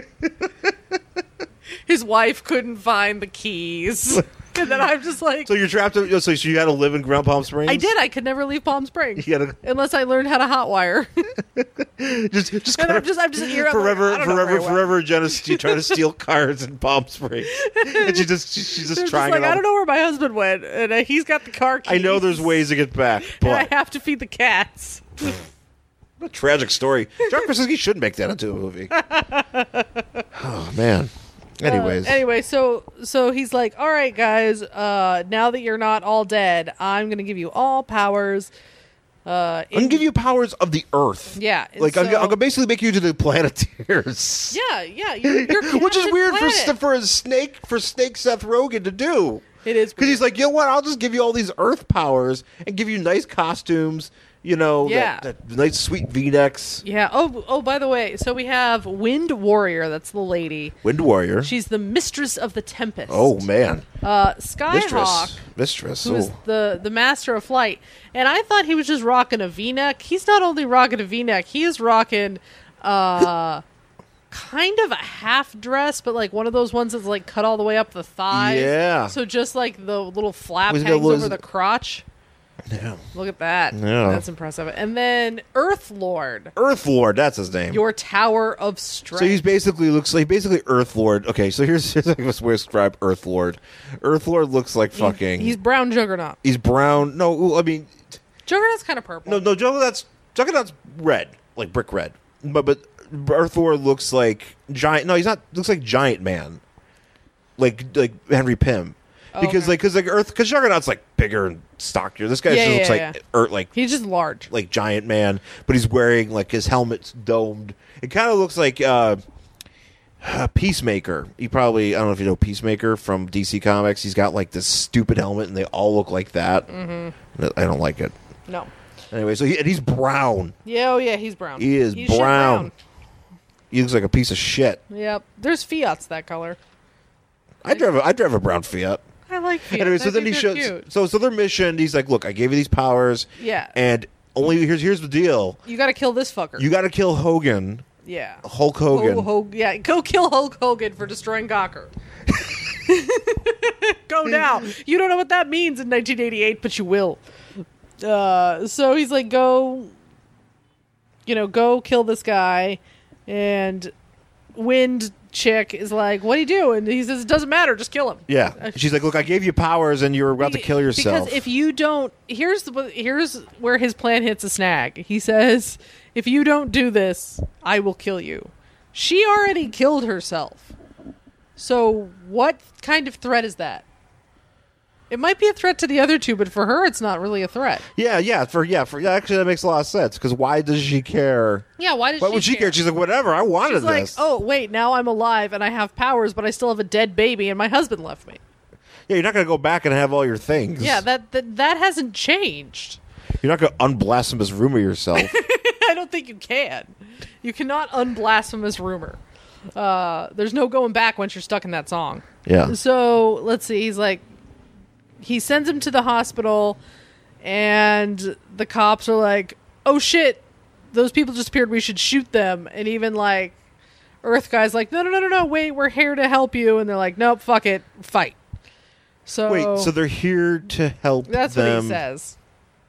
His wife couldn't find the keys. And then I'm just like, So you're trapped. So you had to live in Grand Palm Springs. I did. I could never leave Palm Springs You gotta unless I learned how to hotwire. just And I'm just here. I'm like, forever, I don't know very well. forever. Jenna's trying to steal cars in Palm Springs, and she's just They're trying just like, it. I don't know where my husband went, and he's got the car keys. I know there's ways to get back, And I but have to feed the cats. what a tragic story. John Krasinski should make that into a movie. Oh man. Anyways, Anyway, so he's like, all right, guys, now that you're not all dead, I'm going to give you all powers. I'm gonna give you powers of the Earth. Yeah. and Like I'm so- gonna basically make you into the Planeteers. Yeah, you're Which is Captain weird Planet. for Snake Seth Rogen to do. It is Because he's like, you know what? I'll just give you all these Earth powers and give you nice costumes. Yeah. that nice sweet V-necks. Yeah. Oh, by the way, so we have Wind Warrior. That's the lady. Wind Warrior. She's the mistress of the Tempest. Oh, man. Skyhawk, Mistress. who's Oh. the master of flight. And I thought he was just rocking a V-neck. He's not only rocking a V-neck, he is rocking kind of a half dress, but like one of those ones that's like cut all the way up the thighs. Yeah. So just like the little flap He's got hangs little- over the crotch. Yeah. Look at that. Yeah. That's impressive. And then Earth Lord, Earth Lord, that's his name. your tower of strength. So he's basically Earth Lord. Okay, so here's like what's way to describe Earth Lord. Earth Lord looks like fucking. He's brown Juggernaut. He's brown. No, I mean, Juggernaut's kind of purple. no. Juggernaut's red, like brick red. But Earth Lord looks like giant. No, he's not. Looks like Giant Man, like Henry Pym. Because okay. because Juggernaut's like bigger and stockier. This guy Yeah, just looks yeah, like He's just large. like Giant Man, but he's wearing like his helmet's domed. It kind of looks like Peacemaker. I don't know if you know Peacemaker from DC Comics. He's got like this stupid helmet, and they all look like that. Mm-hmm. I don't like it. No. Anyway, so he's brown. Yeah, oh yeah, he's brown. He is He's shit brown. He looks like a piece of shit. Yep. There's Fiat's that color. I drive a brown Fiat. I like Fiat. Anyway, so then he shows. Cute. So their mission. He's like, "Look, I gave you these powers. Yeah. And only here's the deal. You got to kill this fucker. You got to kill Hogan, yeah. Hulk Hogan. Yeah, go kill Hulk Hogan for destroying Gawker. Go now. You don't know what that means in 1988, but you will. So he's like, go kill this guy. And Wind Chick is like, what do you do? And he says, it doesn't matter, just kill him. Yeah. She's like, "Look, I gave you powers, and you're about to kill yourself." Because if you don't, here's where his plan hits a snag. He says, if you don't do this, I will kill you. She already killed herself. So what kind of threat is that? It might be a threat to the other two, but for her, it's not really a threat. Yeah. Actually, that makes a lot of sense. Because why does she care? Yeah, why would she care? She's like, whatever. I wanted She's like, this. oh wait, now I'm alive and I have powers, but I still have a dead baby, and my husband left me. Yeah, you're not gonna go back and have all your things. Yeah, that hasn't changed. You're not gonna unblasphemous rumor yourself. I don't think you can. You cannot unblasphemous rumor. There's no going back once you're stuck in that song. Yeah. So let's see. He's like, he sends him to the hospital, and the cops are like, "Oh shit, those people just appeared. We should shoot them." And even like Earth Guy's like, "No, wait, we're here to help you." And they're like, "Nope, fuck it, fight." So Wait, so they're here to help that's them, what he says.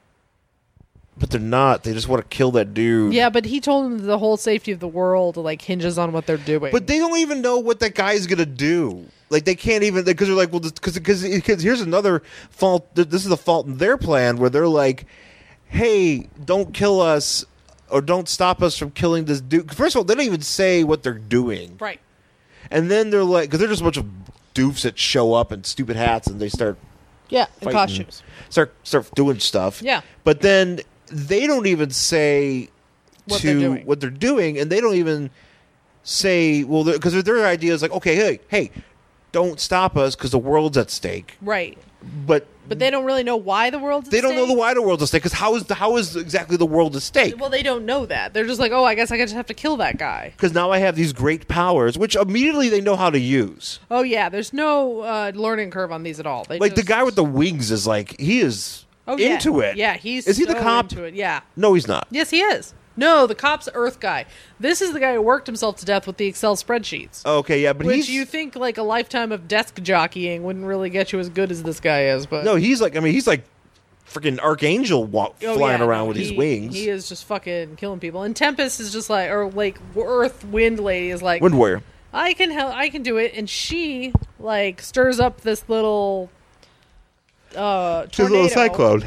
but they're not. They just want to kill that dude. Yeah, but he told them the whole safety of the world like hinges on what they're doing. But they don't even know what that guy's gonna do. Like they can't even, because they're like, well, because here's another fault. This is the fault in their plan where they're like, hey, don't kill us or don't stop us from killing this dude. First of all, they don't even say what they're doing, right. and then they're like, because they're just a bunch of doofs that show up in stupid hats and they start Yeah, in fighting, costumes. start doing stuff. Yeah. But then they don't even say What they're doing. what they're doing, and they don't even say, well, because their idea is like, okay, hey, don't stop us because the world's at stake. Right. But But they don't really know why the world's at they don't know stake. why the world's at stake, because how is exactly the world at stake? Well, they don't know that. They're just like, oh, I guess I just have to kill that guy. Because now I have these great powers, which immediately they know how to use. Oh, yeah, there's no learning curve on these at all. They Like the just- guy with the wings is like, he is into it. Yeah, he's Is he the so cop? into it. Yeah. No, he's not. Yes, he is. No, the cop's Earth guy. This is the guy who worked himself to death with the Excel spreadsheets. Okay, yeah, but Which he's you think like a lifetime of desk jockeying wouldn't really get you as good as this guy is, but no, he's like freaking Archangel Oh, flying yeah, around no, with his he- wings. He is just fucking killing people. And Tempest is just like, or like Earth Wind Lady is like, Wind Warrior. I can help. I can do it. And she like stirs up this little tornado. She's a little cyclone.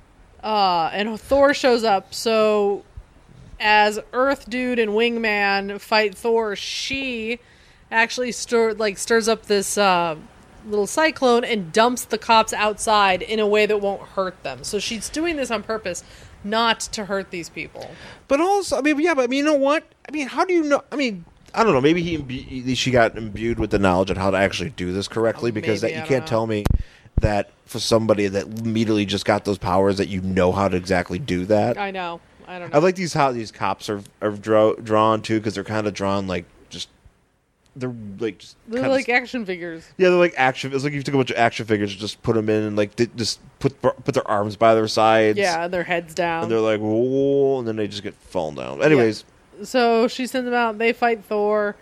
And Thor shows up. So as Earth Dude and Wingman fight Thor, she actually stirs up this little cyclone and dumps the cops outside in a way that won't hurt them. So she's doing this on purpose, not to hurt these people. But also, I mean, yeah, but I mean, you know what? I mean, how do you know? I mean, I don't know. Maybe she got imbued with the knowledge on how to actually do this correctly, because Maybe, that I you don't can't know. tell me that for somebody that immediately just got those powers that you know how to exactly do that. I know. I don't know. I like how these cops are drawn too, because they're kind of drawn like just they're like action figures. Yeah, they're like action. It's like if you took a bunch of action figures and just put them in and like just put their arms by their sides. Yeah, and their heads down. And they're like, whoa, and then they just get fallen down. Anyways. Yeah. So she sends them out. They fight Thor.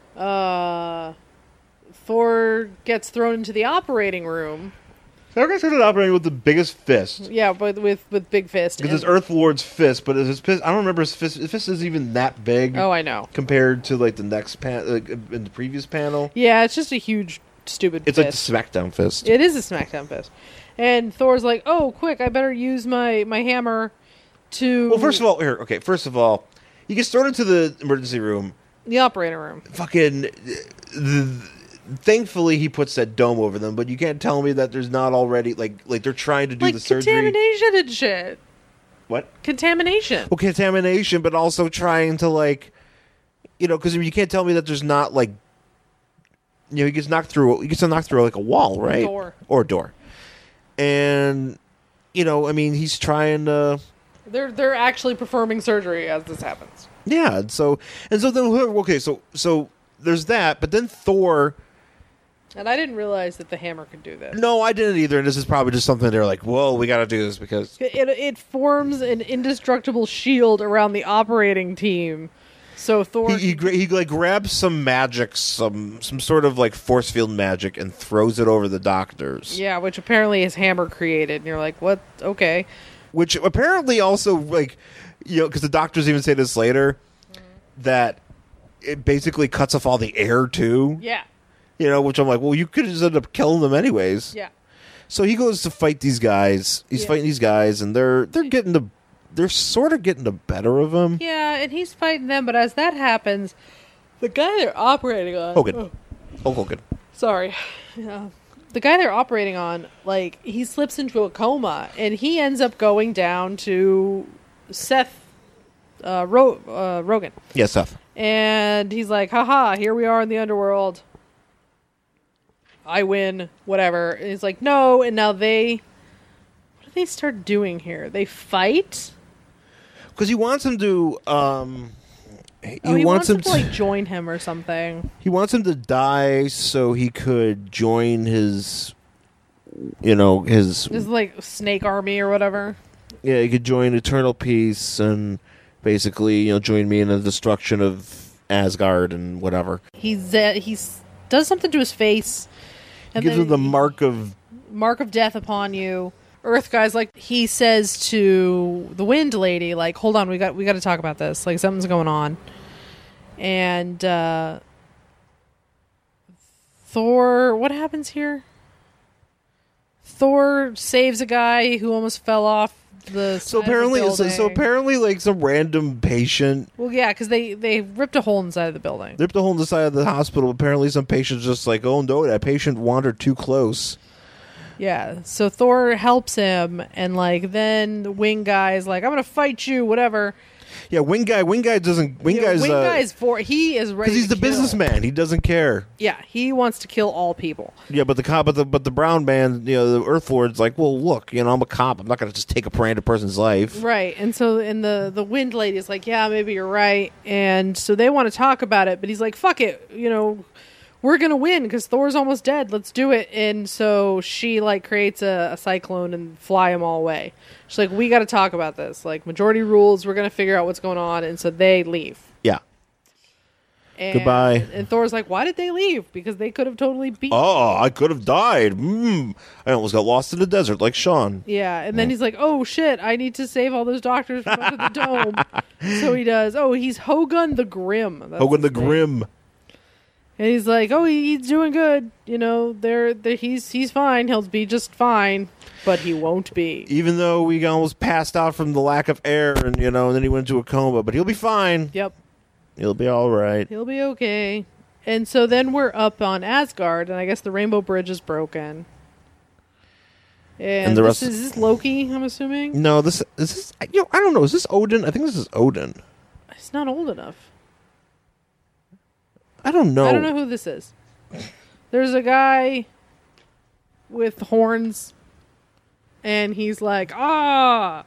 Thor gets thrown into the operating room. Thor gets thrown into the operating room with the biggest fist. Yeah, but with big fist. Because it's Earth Lord's fist, but his fist, I don't remember his fist. His fist isn't even that big. Oh, I know. Compared to like the next in the previous panel. Yeah, it's just a huge, stupid fist. It's like the SmackDown fist. It is a SmackDown fist. And Thor's like, oh, quick, I better use my hammer to... Well, first of all, he gets thrown into the emergency room. The operating room. Fucking... Thankfully, he puts that dome over them, but you can't tell me that there's not already... Like they're trying to do the surgery. Contamination and shit. What? Contamination. Well, contamination, but also trying to, like... You know, because you can't tell me that there's not, like... You know, he gets knocked through like a wall, right? Or a door. And, you know, I mean, he's trying to... They're actually performing surgery as this happens. Yeah, and so then okay, so there's that, but then Thor. And I didn't realize that the hammer could do this. No, I didn't either, and this is probably just something they're like, whoa, we got to do this because it forms an indestructible shield around the operating team. So Thor he like grabs some magic, some sort of like force field magic, and throws it over the doctors. Yeah, which apparently his hammer created, and you're like, what? Okay. Which apparently also, like, you know, because the doctors even say this later, that it basically cuts off all the air too. Yeah. You know, which I'm like, well, you could just end up killing them anyways. Yeah. So he goes to fight these guys. He's fighting these guys, and they're sort of getting the better of him. Yeah, and he's fighting them, but as that happens, the guy they're operating on... Hogan. Sorry. Yeah. The guy they're operating on, like, he slips into a coma, and he ends up going down to Seth Rogen. Yeah, Seth. And he's like, haha, here we are in the underworld. I win, whatever. And he's like, no, and now what do they start doing here? They fight? Because he wants him to... he wants him to like join him or something. He wants him to die so he could join his, you know, his like Snake Army or whatever. Yeah, he could join Eternal Peace and basically, you know, join me in the destruction of Asgard and whatever. He's does something to his face. And gives him the mark of death upon you. Earth guy's like, he says to the Wind Lady, like, hold on, we got to talk about this. Like, something's going on. And Thor, what happens here? Thor saves a guy who almost fell off the side of the building. So apparently, like, some random patient. Well, yeah, because they ripped a hole inside of the building. Ripped a hole in the side of the hospital. Apparently, some patient's just like, oh no, that patient wandered too close. Yeah, so Thor helps him, and like then the Wing guy is like, "I'm gonna fight you, whatever." Yeah, Wing guy doesn't. Wing guy's he is ready because he's the businessman. He doesn't care. Yeah, he wants to kill all people. Yeah, but the brown man, you know, the Earth Lord's like, well, look, you know, I'm a cop. I'm not gonna just take a random person's life. Right, and so the Wind Lady is like, yeah, maybe you're right, and so they want to talk about it, but he's like, fuck it, you know. We're going to win because Thor's almost dead. Let's do it. And so she, like, creates a cyclone and fly them all away. She's like, we got to talk about this. Like, majority rules. We're going to figure out what's going on. And so they leave. Yeah. And, goodbye. And Thor's like, why did they leave? Because they could have totally beat Oh, I could have died. I almost got lost in the desert like Sean. Yeah. And then he's like, oh, shit. I need to save all those doctors from under the dome. So he does. Oh, he's Hogun the Grim. That's Hogun the Grim. And he's like, oh, he's doing good. You know, he's fine. He'll be just fine. But he won't be. Even though we almost passed out from the lack of air and, you know, and then he went into a coma. But he'll be fine. Yep. He'll be all right. He'll be okay. And so then we're up on Asgard, and I guess the Rainbow Bridge is broken. And the rest is this Loki, I'm assuming? No, this is, you know, I don't know. Is this Odin? I think this is Odin. It's not old enough. I don't know. I don't know who this is. There's a guy with horns, and he's like, oh,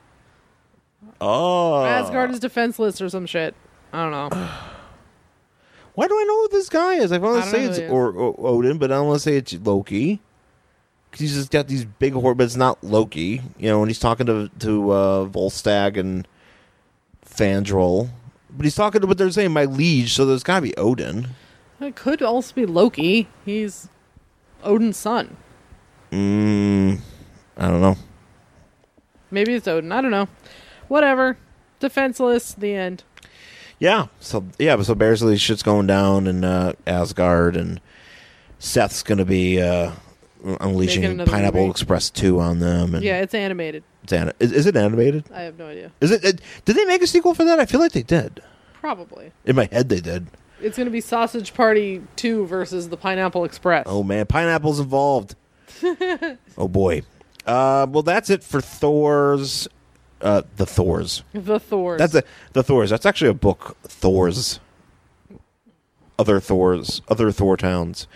Asgard is defenseless or some shit. I don't know. Why do I know who this guy is? I want to say it's Odin, but I don't want to say it's Loki. Because he's just got these big horns, but it's not Loki. You know, when he's talking to Volstagg and Fandral. But he's talking to what they're saying, my liege, so there's got to be Odin. It could also be Loki. He's Odin's son. I don't know. Maybe it's Odin. I don't know. Whatever. Defenseless. The end. Yeah. So basically shit's going down in Asgard, and Seth's going to be unleashing Pineapple movie. Express 2 on them. And Yeah, it's animated. Is it animated? I have no idea. Is it? Did they make a sequel for that? I feel like they did. Probably. In my head, they did. It's going to be Sausage Party 2 versus the Pineapple Express. Oh, man. Pineapple's involved. Oh, boy. Well, that's it for Thor's... The Thors. The Thors. That's the Thors. That's actually a book. Thors. Other Thor towns.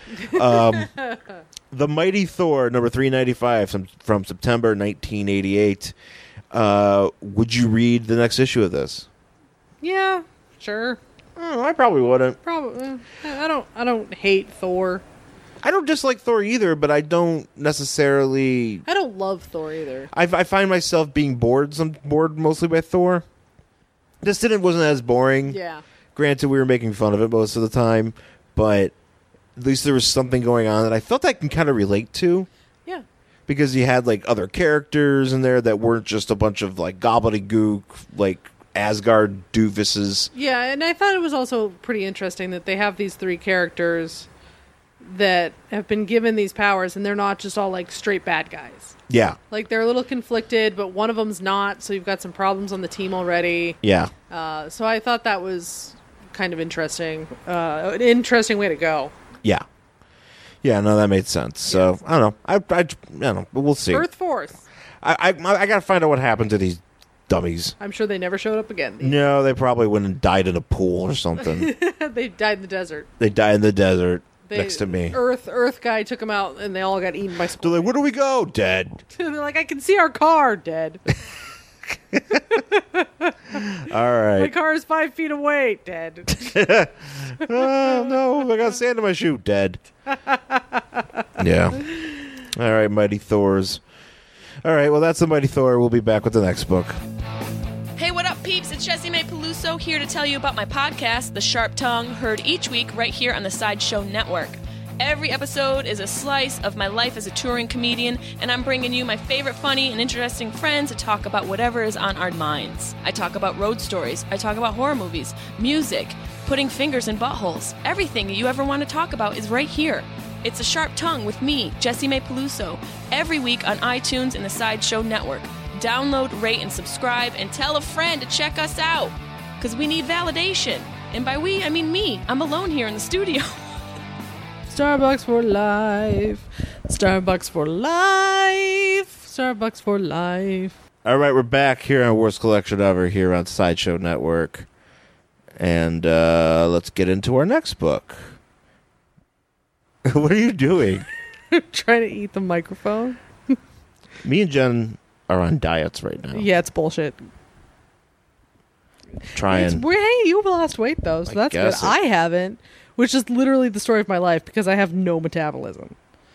The Mighty Thor, number 395 from September 1988. Would you read the next issue of this? Yeah, sure. I probably wouldn't. Probably. I don't hate Thor. I don't dislike Thor either, but I don't necessarily... I don't love Thor either. I find myself being bored mostly by Thor. This wasn't as boring. Yeah. Granted, we were making fun of it most of the time, but at least there was something going on that I felt I can kind of relate to. Yeah. Because you had like other characters in there that weren't just a bunch of like gobbledygook, like Asgard doofuses. Yeah, and I thought it was also pretty interesting that they have these three characters that have been given these powers, and they're not just all like straight bad guys. Yeah. Like they're a little conflicted, but one of them's not, so you've got some problems on the team already. Yeah. So I thought that was kind of interesting. An interesting way to go. Yeah. Yeah, no, that made sense. So, I don't know. I don't know, but we'll see. Earth Force. I got to find out what happened to these dummies. I'm sure they never showed up again. No, they probably went and died in a pool or something. They died in the desert. They died in the desert next to me. Earth guy took them out, and they all got eaten by They're squirrels. like, where do we go? Dead. They're like, I can see our car, dead. All right. My car is 5 feet away, dead. Oh, no, I got sand in my shoe. Dead. Yeah. All right, Mighty Thors. All right, well, that's the Mighty Thor. We'll be back with the next book. Hey, what up, peeps? It's Jessie Mae Peluso here to tell you about my podcast, The Sharp Tongue, heard each week right here on the Sideshow Network. Every episode is a slice of my life as a touring comedian, and I'm bringing you my favorite funny and interesting friends to talk about whatever is on our minds. I talk about road stories, I talk about horror movies, music, putting fingers in buttholes. Everything you ever want to talk about is right here. It's A Sharp Tongue with me, Jessie Mae Peluso, every week on iTunes and the Sideshow Network. Download, rate, and subscribe, and tell a friend to check us out, because we need validation. And by we, I mean me. I'm alone here in the studio. Starbucks for life. Starbucks for life. Starbucks for life. All right, we're back here on Worst Collection Ever here on Sideshow Network. And let's get into our next book. What are you doing? Trying to eat the microphone. Me and Jen are on diets right now. Yeah, it's bullshit. Trying. Hey, you've lost weight, though, so that's good. I haven't, which is literally the story of my life because I have no metabolism.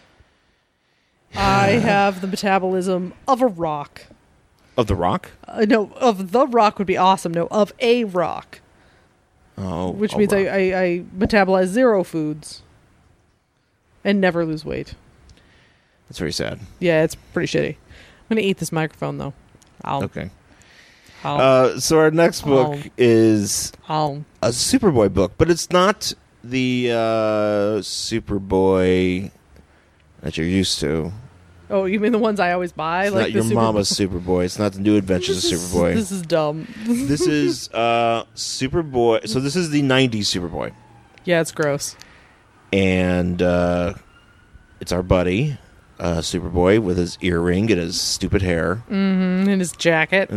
I have the metabolism of a rock. Of the rock? No, of the rock would be awesome. No, of a rock. Oh, which means I metabolize 0 foods and never lose weight. That's very sad. Yeah, it's pretty shitty. I'm going to eat this microphone, though. Okay. So our next book is a Superboy book, but it's not the Superboy that you're used to. Oh, you mean the ones I always buy? It's like not your mama's Superboy. It's not the New Adventures of Superboy. This is dumb. This is Superboy. So this is the 90s Superboy. Yeah, it's gross. And it's our buddy, Superboy, with his earring and his stupid hair. Mm-hmm. And his jacket.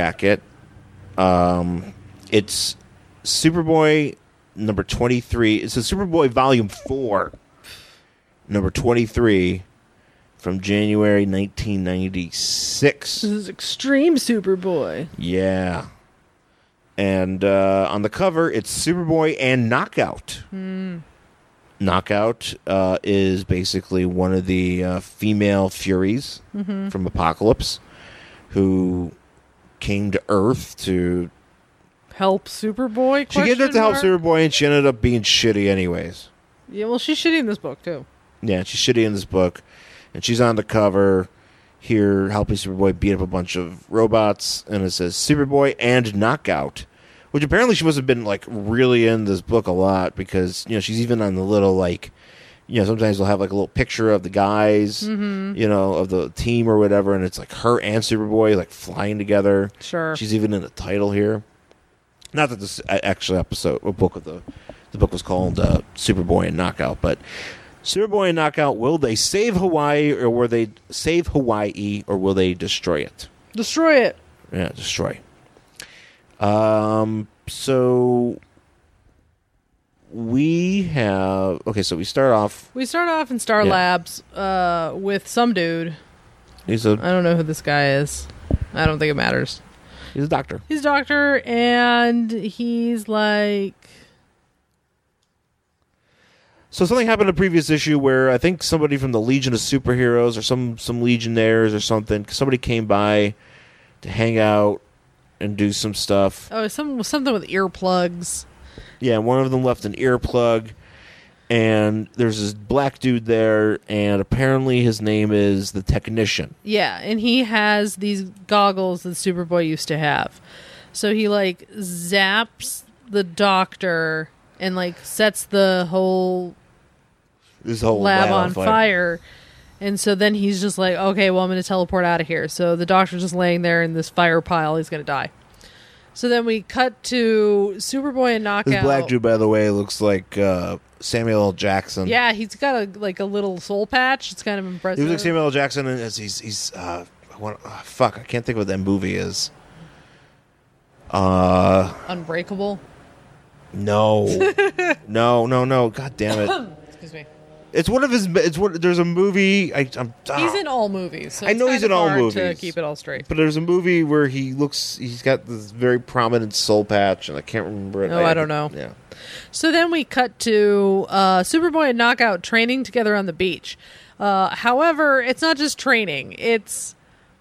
It's Superboy number 23. It's a Superboy volume 4, number 23, from January 1996. This is Extreme Superboy. Yeah. And on the cover, it's Superboy and Knockout. Knockout is basically one of the female Furies from Apocalypse who came to Earth to... Help Superboy? She came to help mark? Superboy, and she ended up being shitty anyways. Yeah, well, she's shitty in this book, too. Yeah, she's shitty in this book. And she's on the cover here helping Superboy beat up a bunch of robots. And it says Superboy and Knockout. Which apparently she must have been, like, really in this book a lot. Because, you know, she's even on the little, like... You know, sometimes they'll have, like, a little picture of the guys, you know, of the team or whatever. And it's, like, her and Superboy, like, flying together. Sure. She's even in the title here. Not that this actual book was called Superboy and Knockout, but Superboy and Knockout, will they save Hawaii or will they destroy it? Destroy it. Yeah, destroy. So we have so we start off. We start off in Star Labs with some dude. I don't know who this guy is. I don't think it matters. He's a doctor. He's a doctor, and he's like... So something happened in a previous issue where I think somebody from the Legion of Superheroes or some Legionnaires or something, somebody came by to hang out and do some stuff. Oh, something with earplugs. Yeah, one of them left an earplug, and there's this black dude there, and apparently his name is the Technician. Yeah, and he has these goggles that Superboy used to have. So he, like, zaps the doctor and, like, sets the whole lab on fire. And so then he's just like, okay, well, I'm going to teleport out of here. So the doctor's just laying there in this fire pile. He's going to die. So then we cut to Superboy and Knockout. This black dude, by the way, looks like Samuel L. Jackson. Yeah, he's got a little soul patch. It's kind of impressive. He looks like Samuel L. Jackson, and he's I can't think of what that movie is. Unbreakable? No. No. God damn it. Excuse me. There's a movie. He's in all movies. So I know he's in all movies. To keep it all straight. But there's a movie where he's got this very prominent soul patch, and I can't remember it. I don't know. Yeah. So then we cut to Superboy and Knockout training together on the beach. However, it's not just training. It's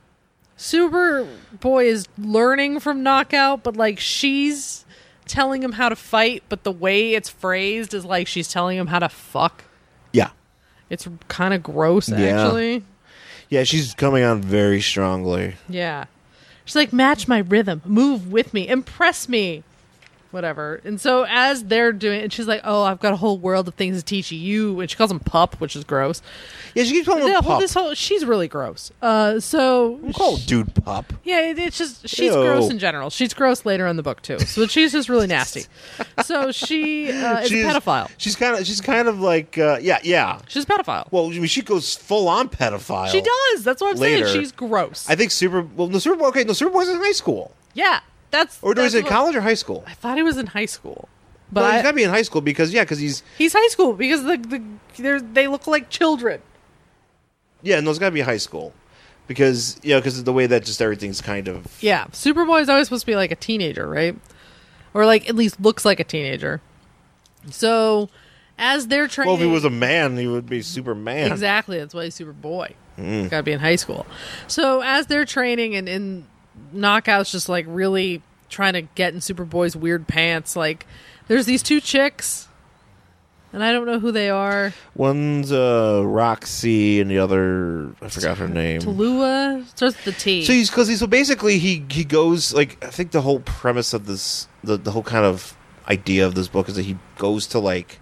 Superboy is learning from Knockout, but like she's telling him how to fight, but the way it's phrased is like she's telling him how to fuck. Yeah. It's kind of gross, actually. Yeah, she's coming on very strongly. Yeah. She's like, match my rhythm. Move with me. Impress me. Whatever. And so as they're doing it, she's like, oh, I've got a whole world of things to teach you. And she calls him pup, which is gross. Yeah, she keeps calling him pup. She's really gross. So We'll call dude pup. Yeah, it's just, she's gross in general. She's gross later in the book, too. So she's just really nasty. So she is a pedophile. She's kind of like, yeah. She's a pedophile. Well, I mean, she goes full on pedophile. She does. That's what I'm later. saying. She's gross. I think Superboy's in high school. Yeah. Is it in college or high school? I thought he was in high school. But he's got to be in high school because he's high school because they look like children. Yeah, no, it's got to be high school because of the way that just everything's kind of Superboy is always supposed to be like a teenager, right? Or like at least looks like a teenager. So as they're training, well, if he was a man, he would be Superman. Exactly, that's why he's Superboy. He's got to be in high school. So as they're training and Knockout's just like really trying to get in Superboy's weird pants. Like, there's these two chicks, and I don't know who they are. One's Roxy, and the other I forgot her name. Tallulah starts with the T. So basically he goes like I think the whole premise of this the whole kind of idea of this book is that he goes to like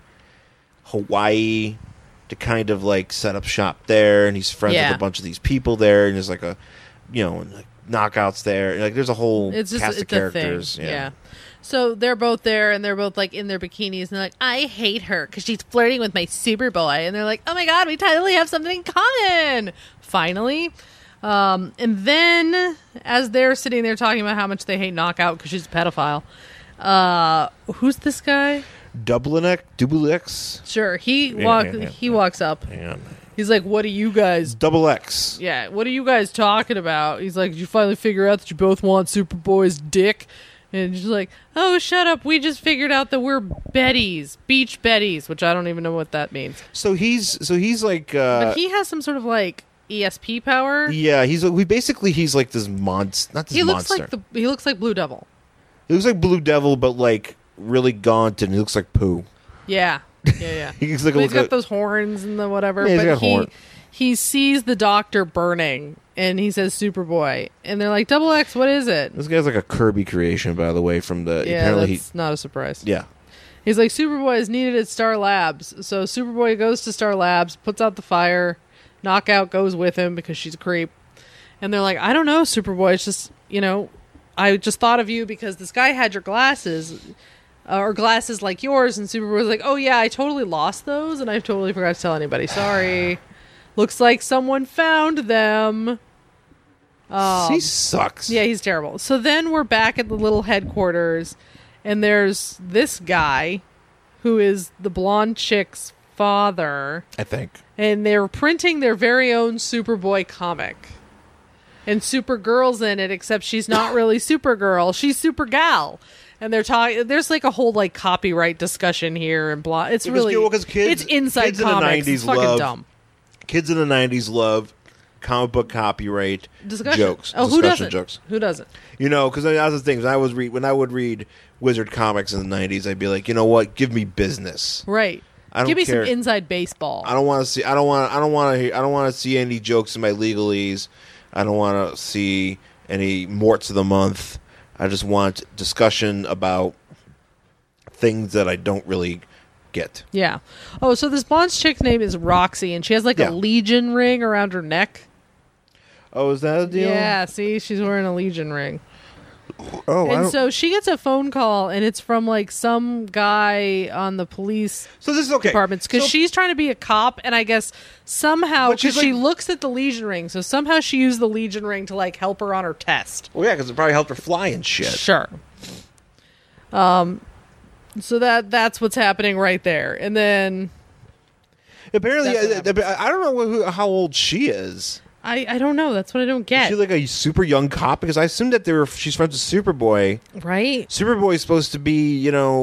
Hawaii to kind of like set up shop there, and he's friends with a bunch of these people there, and there's like a Knockout's there. Like, there's a whole cast of characters. Yeah. So they're both there, and they're both like in their bikinis, and they're like, "I hate her because she's flirting with my Superboy." And they're like, "Oh my god, we totally have something in common!" Finally, and then as they're sitting there talking about how much they hate Knockout because she's a pedophile, who's this guy? Dublix. Sure, he walks up. Hang on. He's like, what are you guys? Double X. Yeah, what are you guys talking about? He's like, did you finally figure out that you both want Superboy's dick? And she's like, oh, shut up. We just figured out that we're Betties, beach Betties, which I don't even know what that means. So he's like. But he has some sort of like ESP power. Yeah, he's like this monster. Not this monster. He looks like Blue Devil. He looks like Blue Devil, but like really gaunt, and he looks like poo. Yeah. He's like, But he's got those horns and the whatever. Yeah, but he sees the doctor burning, and he says Superboy, and they're like, Double X, what is it? This guy's like a Kirby creation, by the way. From the that's not a surprise. Yeah. He's like, Superboy is needed at Star Labs. So Superboy goes to Star Labs, puts out the fire. Knockout goes with him because she's a creep. And they're like, I don't know, Superboy. It's just, I just thought of you because this guy had your glasses, or glasses like yours. And Superboy was like, oh, yeah, I totally lost those. And I totally forgot to tell anybody. Sorry. Looks like someone found them. He sucks. Yeah, he's terrible. So then we're back at the little headquarters. And there's this guy who is the blonde chick's father. I think. And they're printing their very own Superboy comic. And Supergirl's in it, except she's not really Supergirl. She's Supergal. And they're talking. There's like a whole like copyright discussion here and blah. It's really it's inside kids comics. In the 90s it's fucking dumb. Kids in the 90s love comic book copyright jokes. Oh, who doesn't? Jokes. Who doesn't? Because that's the thing. When I would read Wizard comics in the 90s, I'd be like, you know what? Give me business. Right. Give me some inside baseball. I don't want to see. I don't want to see any jokes in my legalese. I don't want to see any morts of the month. I just want discussion about things that I don't really get. Yeah. Oh, so this blonde chick's name is Roxy, and she has like a Legion ring around her neck. Oh, is that a deal? Yeah. See, she's wearing a Legion ring. Oh, and so she gets a phone call, and it's from like some guy on the police departments because she's trying to be a cop, and I guess somehow because she looks at the Legion ring, so somehow she used the Legion ring to like help her on her test. Well, yeah, because it probably helped her fly and shit. Sure. So that's what's happening right there, and then apparently I don't know how old she is. I don't know. That's what I don't get. Is she like a super young cop? Because I assumed that she's friends with Superboy. Right. Superboy's supposed to be,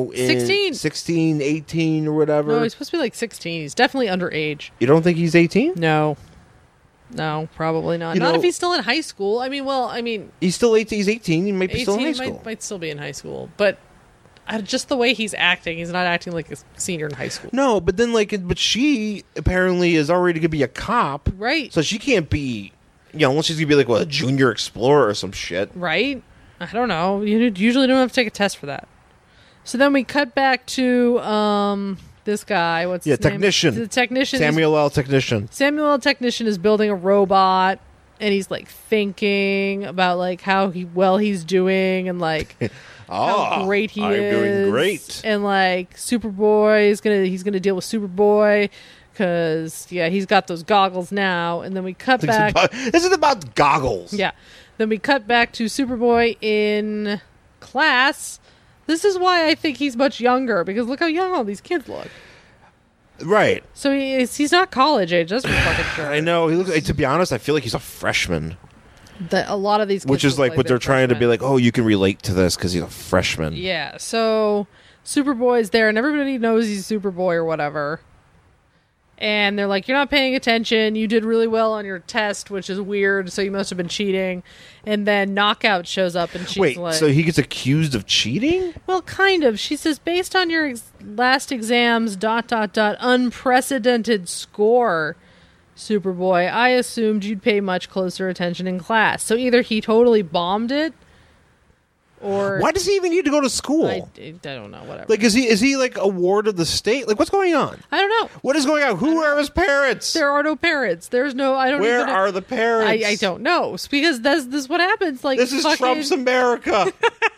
16, 18 or whatever. No, he's supposed to be like 16. He's definitely underage. You don't think he's 18? No, probably not. Not if he's still in high school. He's still 18. He's 18. He might be still in high school. Might still be in high school. But just the way he's acting, he's not acting like a senior in high school. No, but then but she apparently is already going to be a cop. Right. So she can't be, unless she's going to be like, a junior explorer or some shit. Right. I don't know. You usually don't have to take a test for that. So then we cut back to this guy. What's his technician. name? The technician. Samuel L. Technician. Samuel L. Technician is building a robot, and he's like thinking about like how he's doing, and like how great he is. I'm doing great. And like Superboy he's gonna deal with Superboy because he's got those goggles now. And then we cut back. This is about goggles. Yeah. Then we cut back to Superboy in class. This is why I think he's much younger, because look how young all these kids look. Right. So he's not college age. That's for fucking sure. I know. He looks. To be honest, I feel like he's a freshman. A lot of these kids which is like what they're trying to be like, oh, you can relate to this because he's a freshman. Yeah. So Superboy's there, and everybody knows he's Superboy or whatever. And they're like, you're not paying attention. You did really well on your test, which is weird, so you must have been cheating. And then Knockout shows up, and she's like... so he gets accused of cheating? Well, kind of. She says, based on your last exam's ... unprecedented score, Superboy, I assumed you'd pay much closer attention in class. So either he totally bombed it, or... Why does he even need to go to school? I don't know, whatever. Like, is he like a ward of the state? Like, what's going on? I don't know. What is going on? Who are his parents? There are no parents. There's no... I don't Where even know. are the parents? I don't know. Because this is what happens. Like, this is Trump's America.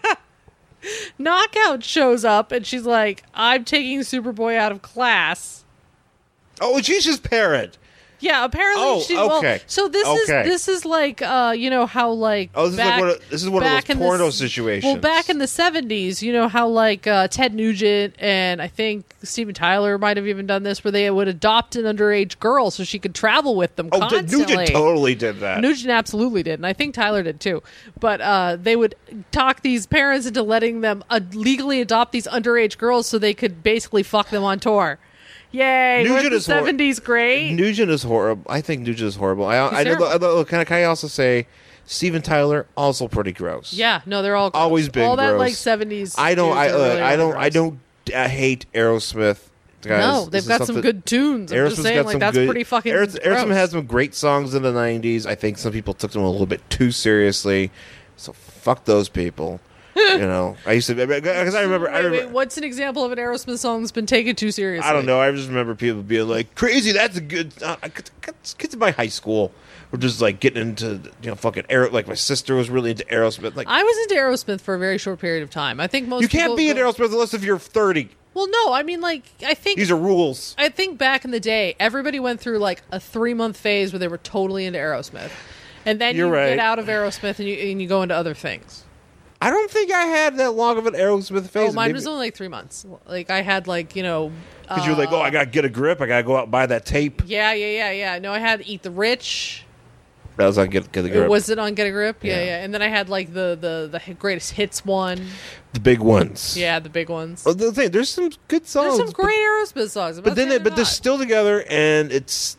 Knockout shows up, and she's like, I'm taking Superboy out of class. Oh, she's his parent. Yeah, apparently Oh, she. okay. Well, so this is like you know how like Oh, this is one of back those in the porno s- situations. Well, back in the 70s, you know how like Ted Nugent and I think Steven Tyler might have even done this, where they would adopt an underage girl so she could travel with them constantly. Nugent totally did that. Nugent absolutely did, and I think Tyler did too. But they would talk these parents into letting them legally adopt these underage girls so they could basically fuck them on tour. Yay! Nugent was the is 70s great? Nugent is horrible. I think Nugent is horrible. Can I also say Steven Tyler also pretty gross. Yeah, no, they're all gross. Always been all that gross. like 70s. I don't. dudes are really, I don't. really I gross. don't hate Aerosmith. Guys, No, This they've is got some something- good tunes. I'm just saying, like that's pretty fucking. Aerosmith gross. has some great songs in the '90s. I think some people took them a little bit too seriously. So fuck those people. You know, I used to because I remember. Wait, what's an example of an Aerosmith song that's been taken too seriously? I don't know. I just remember people being like, "Crazy, that's a good." Kids in my high school were just like getting into fucking Aerosmith. Like my sister was really into Aerosmith. Like I was into Aerosmith for a very short period of time. I think most you can't people be into Aerosmith unless if you're 30. Well, no, I mean like I think These are rules. I think back in the day, everybody went through like a 3-month phase where they were totally into Aerosmith, and then You're you right. get out of Aerosmith and you go into other things. I don't think I had that long of an Aerosmith phase. Oh, mine was only like 3 months. Like I had like because you're like, oh, I gotta get a grip. I gotta go out and buy that tape. Yeah. No, I had Eat the Rich. That was on get the grip. Was it on Get a Grip? Yeah. Yeah. And then I had like the greatest hits one. The big ones. Yeah, the big ones. Well, the thing, there's some good songs. There's some great Aerosmith songs. but then they're still together, and it's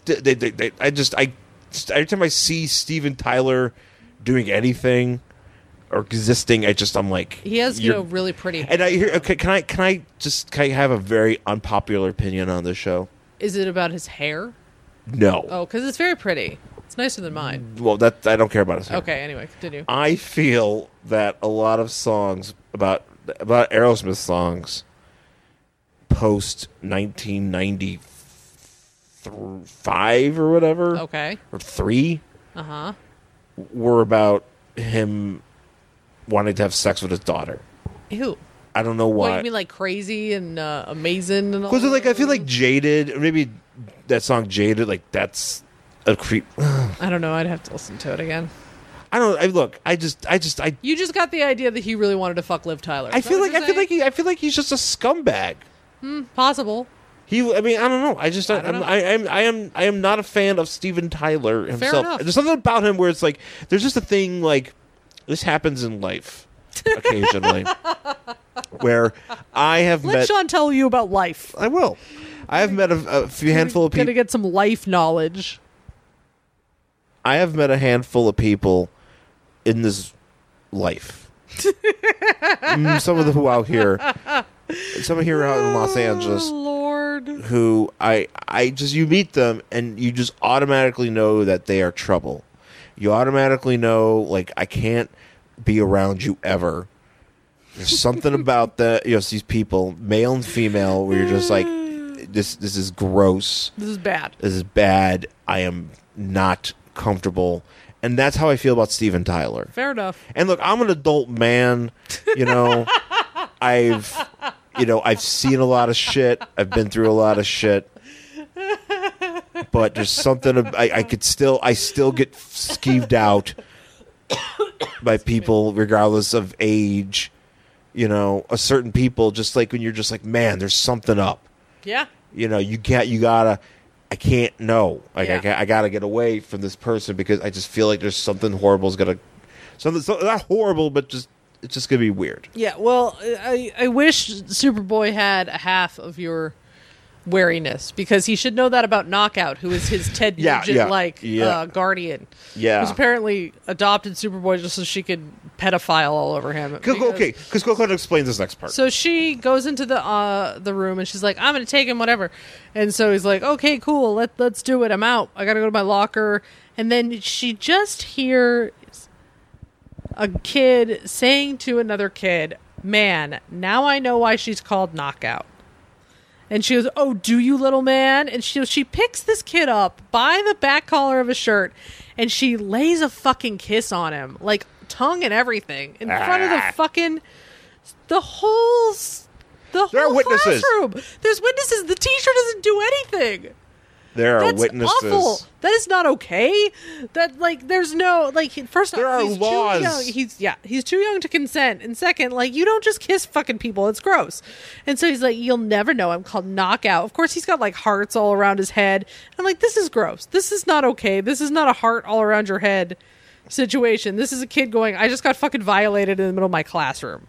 every time I see Steven Tyler doing anything or existing, I'm like, he has really pretty hair. And I hear. Okay, can I have a very unpopular opinion on this show? Is it about his hair? No. Oh, because it's very pretty. It's nicer than mine. Well, that I don't care about his hair. Okay, anyway, continue. I feel that a lot of songs about Aerosmith songs post 1995 or whatever, Okay. or 3, Uh-huh. were about him wanting to have sex with his daughter. Ew. I don't know why. What, you mean like Crazy and Amazing and all Because like I feel like those? Jaded, or maybe that song Jaded, like that's a creep. I don't know. I'd have to listen to it again. I don't. I You just got the idea that he really wanted to fuck Liv Tyler. I Is that feel what like you're I feel like he's just a scumbag. saying? Possible. I don't know. I don't know. I am not a fan of Steven Tyler himself. enough. There's something about him where it's like there's just a thing like this happens in life occasionally where I have Let met. Sean tell you about life. I will. I have met a few handful of Gonna people. get some life knowledge. I have met a handful of people in this life. Some of them who out here, some here out in Los Angeles. Oh, Lord. Who I just you meet them and you just automatically know that they are trouble. You automatically know like I can't be around you ever. There's something about these people, male and female, where you're just like this is gross. This is bad. This is bad. I am not comfortable. And that's how I feel about Steven Tyler. Fair enough. And look, I'm an adult man, I've seen a lot of shit. I've been through a lot of shit. But there's something I still get skeeved out by people regardless of age. A certain people, just like when you're just like, man, there's something up. Yeah. I can't know. Like Yeah. I gotta get away from this person because I just feel like there's something horrible is gonna, something not horrible, but it's just gonna be weird. Yeah, well, I wish Superboy had a half of your wariness because he should know that about Knockout, who is his Ted Nugent-like guardian. Yeah. Who's apparently adopted Superboy just so she could pedophile all over him. Okay, because go ahead and explain this next part. So she goes into the room and she's like, I'm going to take him, whatever. And so he's like, okay, cool, let's do it. I'm out. I got to go to my locker. And then she just hears a kid saying to another kid, man, now I know why she's called Knockout. And she goes, oh, do you, little man? And she picks this kid up by the back collar of his shirt and she lays a fucking kiss on him, like tongue and everything, in front of the whole There are witnesses. classroom. There's witnesses. The teacher doesn't do anything. There are That's witnesses. awful. That is not okay. That like there's no like first There off are he's laws. too young. He's too young to consent. And second, like you don't just kiss fucking people. It's gross. And so he's like, you'll never know. I'm called Knockout. Of course, he's got like hearts all around his head. I'm like, this is gross. This is not okay. This is not a heart all around your head situation. This is a kid going, I just got fucking violated in the middle of my classroom.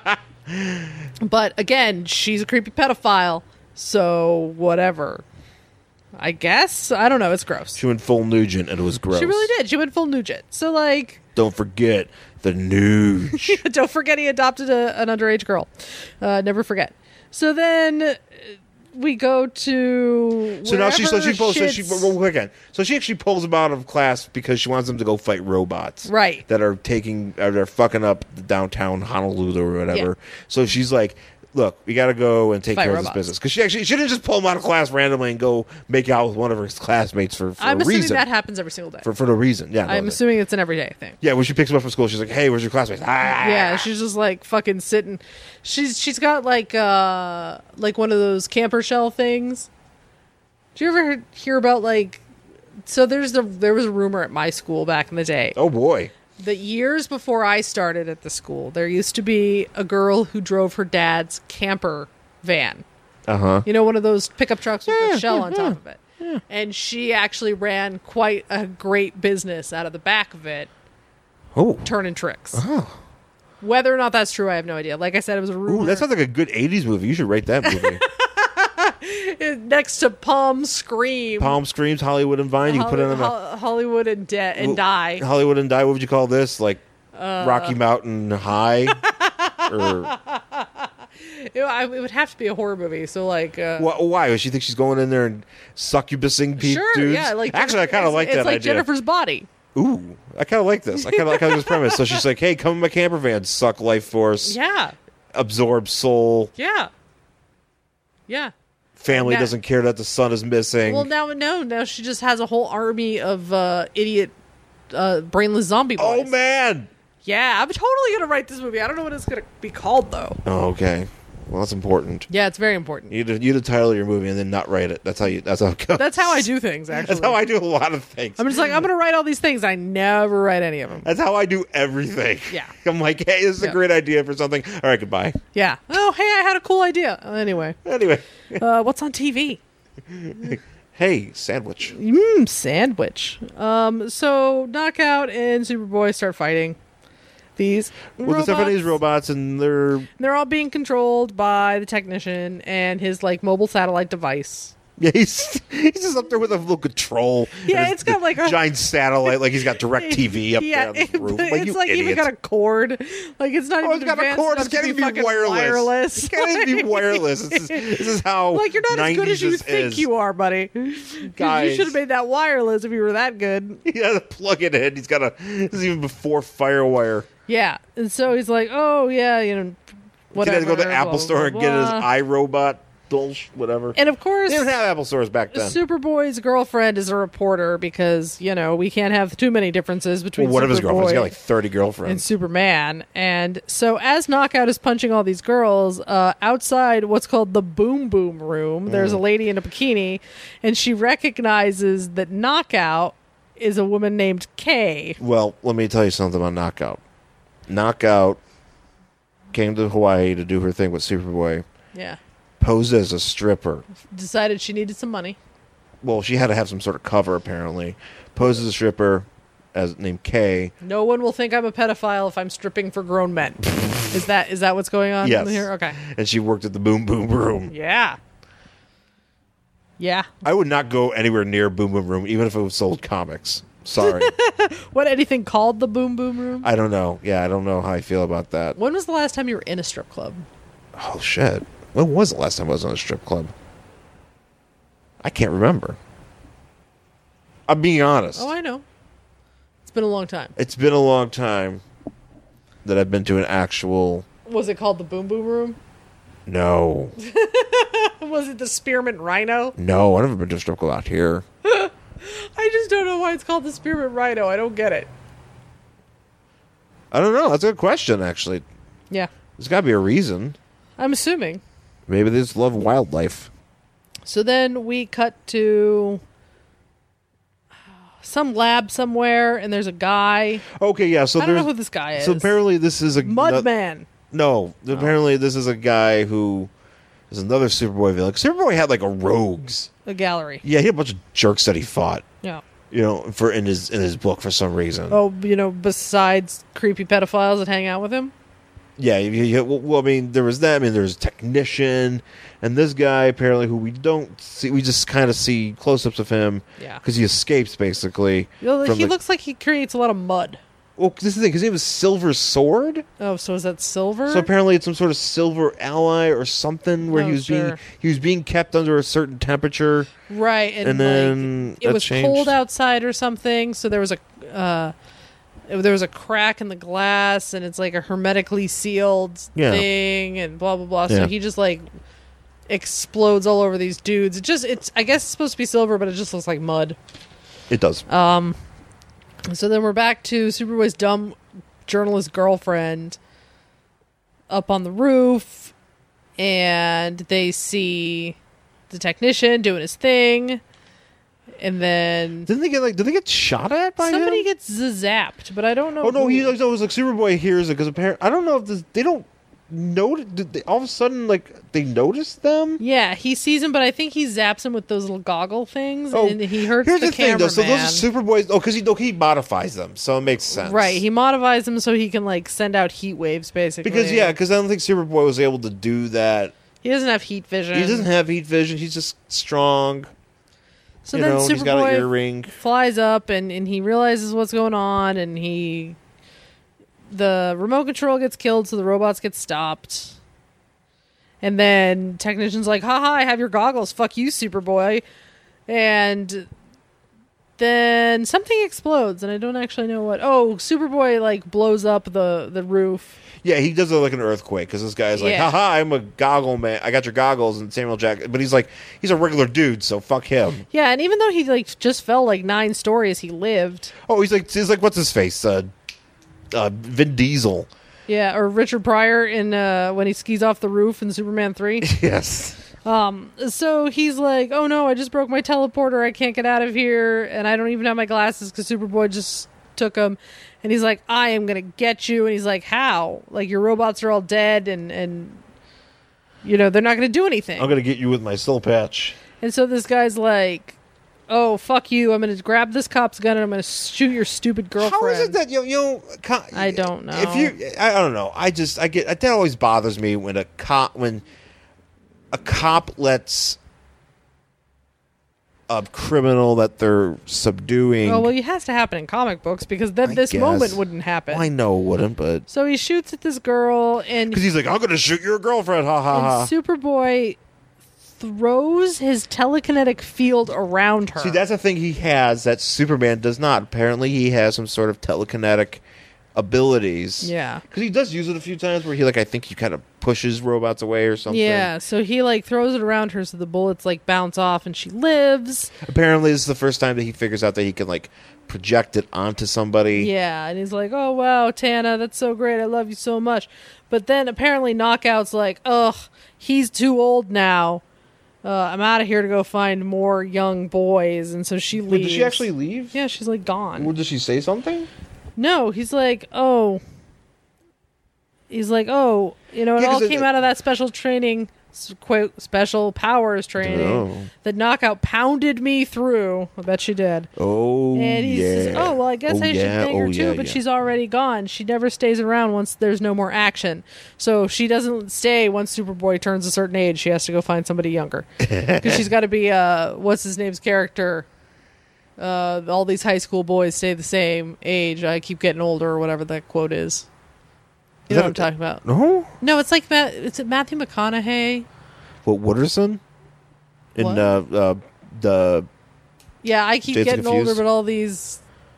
But again, she's a creepy pedophile. So whatever. I guess. I don't know. It's gross. She went full Nugent, and it was gross. She really did. She went full Nugent. So, like... Don't forget the Nuge. Don't forget he adopted an underage girl. Never forget. So then we go to... So now she pulls. shit's- So she actually pulls him out of class because she wants him to go fight robots, Right. That are they're fucking up the downtown Honolulu or whatever. Yeah. So she's like, "Look, we got to go and take Fight care of robots. this business." Because she didn't just pull him out of class randomly and go make out with one of her classmates for I'm a assuming reason. that happens every single day. For no reason. Yeah, I'm no, assuming it's an everyday thing. Yeah, when she picks him up from school, she's like, "Hey, where's your classmates?" Yeah, she's just like fucking sitting. She's got like one of those camper shell things. Do you ever hear about like? So there was a rumor at my school back in the day Oh boy. that years before I started at the school, there used to be a girl who drove her dad's camper van. Uh-huh. You know, one of those pickup trucks with a shell on top of it. And she actually ran quite a great business out of the back of it, Oh. turning tricks. Whether or not that's true, I have no idea. Like I said, it was a rumor. Ooh, that sounds like a good 80s movie. You should write that movie. Next to Palm Scream. Palm Screams, Hollywood and Vine. You can put it on Hollywood and Die. Hollywood and Die. What would you call this? Like Rocky Mountain High? Or It would have to be a horror movie. So like, why? Does she think she's going in there and succubusing sure, dudes? yeah. Like actually, I kind of like that It's like idea. Jennifer's Body. Ooh, I kind of like this. I kind of like this premise. So she's like, "Hey, come in my camper van, suck life force, Yeah, absorb soul. yeah. Family Now- doesn't care that the son is missing." Well, now she just has a whole army of idiot, brainless zombie boys. Oh man. Yeah, I'm totally gonna write this movie. I don't know what it's gonna be called though. Oh, okay. Well, that's important. Yeah, it's very important. You to title your movie and then not write it. That's how it goes. That's how I do things. Actually, That's how I do a lot of things. I'm just like, I'm gonna write all these things. I never write any of them. That's how I do everything. Yeah. I'm like, hey, this is a Yeah. great idea for something. All right, goodbye. Yeah. Oh, hey, I had a cool idea. Anyway, Anyway, what's on TV? hey, sandwich. Sandwich. So Knockout and Superboy start fighting these Well, the Japanese robots, and They're all being controlled by the technician and his like mobile satellite device. yeah, he's just up there with a little control. Yeah, and his- it's got like a giant satellite, like he's got direct TV up there on the roof. Like, it's you like idiot. even got a cord. Like it's not Oh, even it's got a advanced cord. enough It's can't to even be fucking wireless. It can't even be wireless. This is how Like you're not as good 90s as you this think is. you are, buddy. 'Cause Guys. you should have made that wireless if you were that good. He had to plug it in. He's got this is even before FireWire. Yeah, and so he's like, "Oh yeah, you know, He whatever." had to go to the blah, Apple blah, Store and blah, get his blah. iRobot whatever. And of course, They didn't have Apple Stores back then. Superboy's girlfriend is a reporter because we can't have too many differences between Well, one of his Superboy girlfriends. He's got like 30 and girlfriends. Superman. And so as Knockout is punching all these girls, outside what's called the Boom Boom Room, there's a lady in a bikini, and she recognizes that Knockout is a woman named Kay. Well, let me tell you something about Knockout. Knockout came to Hawaii to do her thing with Superboy, Yeah. posed as a stripper. Decided she needed some money. Well, she had to have some sort of cover, apparently. Posed as a stripper, named Kay. No one will think I'm a pedophile if I'm stripping for grown men. Is that what's going on Yes. here? Okay. And she worked at the Boom Boom Room. Yeah. Yeah. I would not go anywhere near Boom Boom Room, even if it sold comics. Sorry. What, anything called the Boom Boom Room? I don't know. Yeah, I don't know how I feel about that. When was the last time you were in a strip club? Oh, shit. When was the last time I was on a strip club? I can't remember. I'm being honest. Oh, I know. It's been a long time. It's been a long time that I've been to an actual... Was it called the Boom Boom Room? No. Was it the Spearmint Rhino? No, I've never been to a strip club out here. I just don't know why it's called the Spearmint Rhino. I don't get it. I don't know. That's a good question, actually. Yeah. There's got to be a reason. I'm assuming. Maybe they just love wildlife. So then we cut to some lab somewhere, and there's a guy. Okay, yeah. So I don't know there's who this guy is. So apparently this is a Mudman. No, apparently this is a guy who is another Superboy villain. Superboy had like a rogues. A gallery. Yeah, he had a bunch of jerks that he fought. Yeah. For in his book for some reason. Oh, besides creepy pedophiles that hang out with him. Yeah, well, I mean, there was that. I mean, there's a technician, and this guy apparently who we don't see. We just kind of see close-ups of him. Yeah. Because he escapes basically. He looks like he creates a lot of mud. Well, this is the thing. His name is Silver Sword. Oh, so is that silver? So apparently it's some sort of silver ally or something where Oh, he was being kept under a certain temperature. Right, And then it that was changed. cold outside or something. So there was a crack in the glass, and it's like a hermetically sealed thing, and blah blah blah. So Yeah. he just like explodes all over these dudes. It's I guess it's supposed to be silver, but it just looks like mud. It does. So then we're back to Superboy's dumb journalist girlfriend up on the roof, and they see the technician doing his thing, and then Did they get shot at by somebody him? gets zapped, but I don't know. Oh no, who. it was like Superboy hears it because apparently I don't know if they don't notice. Did they all of a sudden they noticed them? Yeah, he sees him, but I think he zaps him with those little goggle things, Oh, and he hurts here's the thing though. So those are cameraman. Superboys. Oh, because he modifies them, so it makes sense. Right, he modifies them so he can like send out heat waves, basically. Because I don't think Superboy was able to do that. he doesn't have heat vision. He doesn't have heat vision. He's just strong. So then and he's got an Superboy earring. flies up and he realizes what's going on, and the remote control gets killed, so the robots get stopped. And then technician's like, haha, I have your goggles. Fuck you, Superboy. And then something explodes, and I don't actually know what. Oh, Superboy like blows up the roof. Yeah, he does it like an earthquake because this guy's like, Yeah. haha, I'm a goggle man. I got your goggles and Samuel Jackson. But he's a regular dude, so fuck him. Yeah, and even though he like just fell like 9 stories, he lived. Oh, he's like, what's his face? Vin Diesel. Yeah, or Richard Pryor in when he skis off the roof in Superman 3. Yes. So he's like, oh no, I just broke my teleporter. I can't get out of here. And I don't even have my glasses because Superboy just took them. And he's like, I am going to get you. And he's like, how? Like, your robots are all dead and they're not going to do anything. I'm going to get you with my soul patch. And so this guy's like, oh, fuck you. I'm going to grab this cop's gun and I'm going to shoot your stupid girlfriend. How is it that I don't know. I don't know. That always bothers me when a cop lets a criminal that they're subduing. Oh, well, it has to happen in comic books because then this guess. moment wouldn't happen. Well, I know it wouldn't, but So he shoots at this girl and because he's like, I'm going to shoot your girlfriend. Ha ha ha. And Superboy throws his telekinetic field around her. See, that's a thing he has that Superman does not. Apparently, he has some sort of telekinetic abilities. Yeah. Because he does use it a few times where I think he kind of pushes robots away or something. Yeah, so he like throws it around her so the bullets like bounce off and she lives. Apparently, this is the first time that he figures out that he can like project it onto somebody. Yeah, and he's like, oh wow, Tana, that's so great. I love you so much. But then apparently Knockout's like, ugh, he's too old now. I'm out of here to go find more young boys. And so she leaves. Wait, did she actually leave? Yeah, she's like gone. Or did she say something? No, he's like, oh. He's like, oh, it Yeah, all 'cause came out of that special training, quote, special powers training Oh. that Knockout pounded me through. I bet she did. Oh, And he yeah. says, oh, well, I guess I should thank her too, but she's already gone. She never stays around once there's no more action. So she doesn't stay once Superboy turns a certain age. She has to go find somebody younger. Because she's got to be, what's his name's character? All these high school boys stay the same age. I keep getting older, or whatever that quote is. You know what I'm talking about? No? No, it's like it's Matthew McConaughey. What, Wooderson? In What? the Yeah, I keep Dazed and getting older, Confused? but all these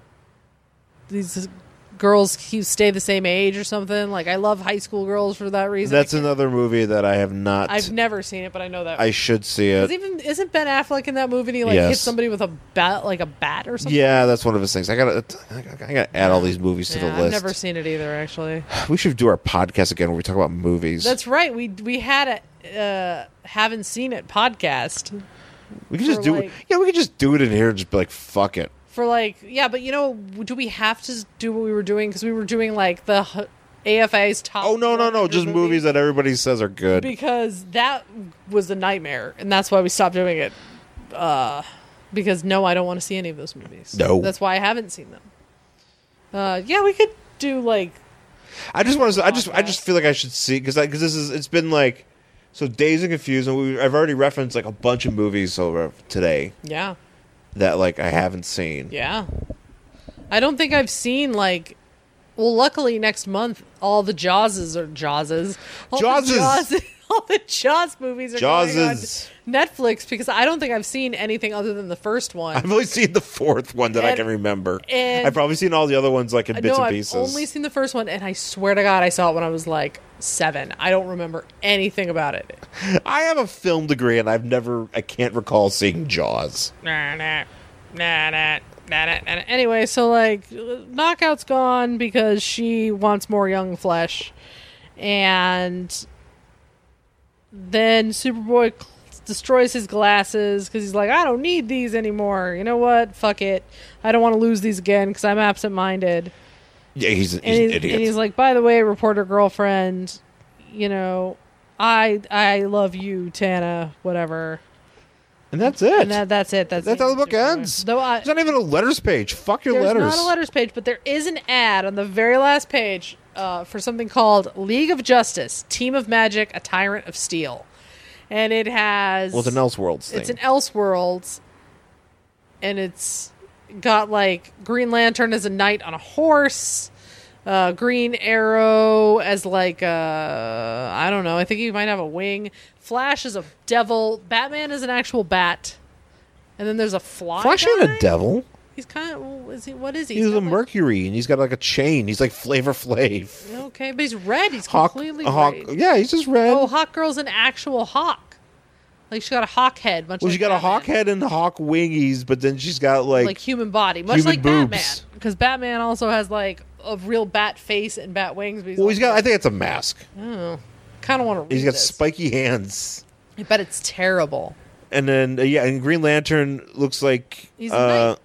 girls stay the same age or something. Like, I love high school girls for that reason. that's another movie that I have not. I've never seen it, but I know that. I should see it. Isn't Ben Affleck in that movie? And he like Yes. hits somebody with a bat, like a bat or something. Yeah, that's one of his things. I gotta add all these movies to the Yeah, list. I've never seen it either. Actually, We should do our podcast again where we talk about movies. that's right. We had a haven't seen it podcast. we could just for, do like- it. Yeah, we could just do it in here and just be like, fuck it. For like, yeah, but do we have to do what we were doing? Because we were doing like the AFA's top. Oh, no. 100 Just movies that everybody says are good. Because that was a nightmare, and that's why we stopped doing it. Because I don't want to see any of those movies. No. That's why I haven't seen them. Yeah, we could do like. I just want to. I just feel like I should see because it's been like so Dazed and Confused, and I've already referenced like a bunch of movies over today. Yeah. That like I haven't seen. Yeah. I don't think I've seen like. Well, luckily next month all the Jawses. All the Jaws movies are going on Netflix because I don't think I've seen anything other than the first one. I've only seen the fourth one that I can remember. And I've probably seen all the other ones like in bits and pieces. I've only seen the first one, and I swear to God I saw it when I was like 7. I don't remember anything about it. I have a film degree, and I can't recall seeing Jaws. Anyway, so like Knockout's gone because she wants more young flesh, and then Superboy destroys his glasses because he's like, I don't need these anymore. You know what? Fuck it. I don't want to lose these again because I'm absent-minded. Yeah, he's an idiot. And he's like, by the way, reporter girlfriend, I love you, Tana, whatever. And that's it. And that's it. That's how the book ends. There's not even a letters page. Fuck your letters. There's not a letters page, but there is an ad on the very last page for something called League of Justice, Team of Magic, A Tyrant of Steel. And it has... Well, it's an Elseworlds thing. It's an Elseworlds. And it's got, like, Green Lantern as a knight on a horse. Green Arrow as, like, I don't know. I think he might have a wing. Flash is a devil. Batman is an actual bat. And then there's a fly Flash guy? ain't a devil. He's kind of... What is he? He's a like, Mercury, and he's got like a chain. He's like Flavor Flav. Okay, but he's red. He's completely red. Yeah, he's just red. Oh, Hawk Girl's an actual hawk. Like, she's got a hawk head. Well, she's got a hawk head and hawk wingies, but then she's got like human body. Much human like boobs. Batman. Because Batman also has like a real bat face and bat wings. But he's got... I think it's a mask. Oh. Kind of want to read He's got this. spiky hands. I bet it's terrible. And then, and Green Lantern looks like... He's a knight.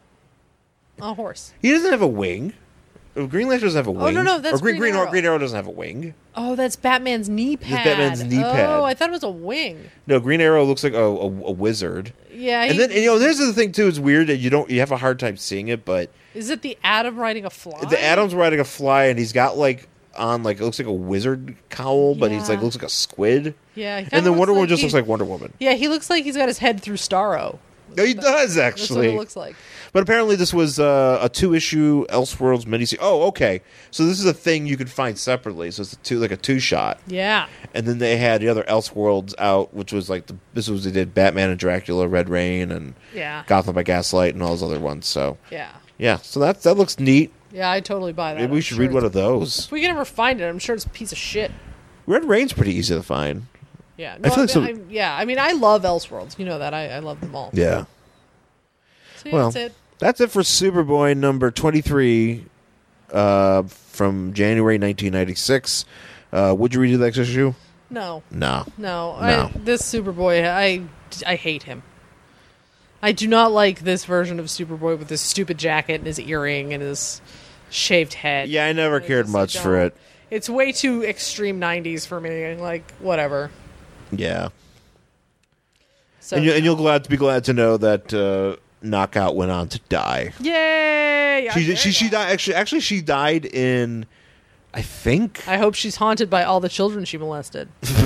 A horse. He doesn't have a wing. Green Lantern doesn't have a wing. Oh, no, that's or Green Arrow. Green Arrow doesn't have a wing. Oh, that's Batman's knee pad. That's Batman's knee pad. Oh, I thought it was a wing. No, Green Arrow looks like a wizard. Yeah. And then, there's the thing, too. It's weird that you have a hard time seeing it, but... Is it the Atom riding a fly? The Atom's riding a fly, and he's got, like, on, like, it looks like a wizard cowl, but he's, like, looks like a squid. Yeah. And then Wonder Woman just looks like Wonder Woman. Yeah, he looks like he's got his head through Starro. No, he does, actually. That's what it looks like. But apparently this was a 2-issue Elseworlds miniseries. Oh, okay. So this is a thing you could find separately. So it's a 2-shot. Yeah. And then they had the other Elseworlds out, which was like they did Batman and Dracula, Red Rain, and Gotham by Gaslight, and all those other ones. So yeah. So that looks neat. Yeah, I totally buy that. Maybe we should read one of those. If we can ever find it, I'm sure it's a piece of shit. Red Rain's pretty easy to find. Yeah. No, I mean, I love Elseworlds. You know that. I love them all. Yeah. So that's it. That's it for Superboy number 23 from January 1996. Would you read the next issue? No. No. This Superboy, I hate him. I do not like this version of Superboy with his stupid jacket and his earring and his shaved head. Yeah, I never cared much for it. It's way too extreme 90s for me. Like, whatever. Yeah. So, and you'll be glad to know that Knockout went on to die. Yay! She died. Actually, she died in, I think. I hope she's haunted by all the children she molested.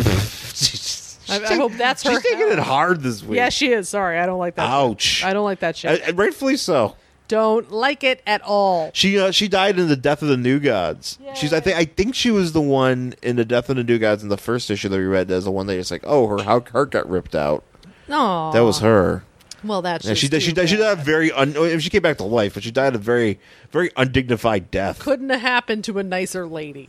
I hope that's her. She's taking it hard this week. Yeah, she is. Sorry, I don't like that. Ouch! Shit. I don't like that shit. Rightfully so. Don't like it at all. She died in the Death of the New Gods. Yay. I think she was the one in the Death of the New Gods in the first issue that we read. As the one that is like, oh, her heart got ripped out. No, that was her. Well, that's she died a very she came back to life, but she died a very, very undignified death. Couldn't have happened to a nicer lady.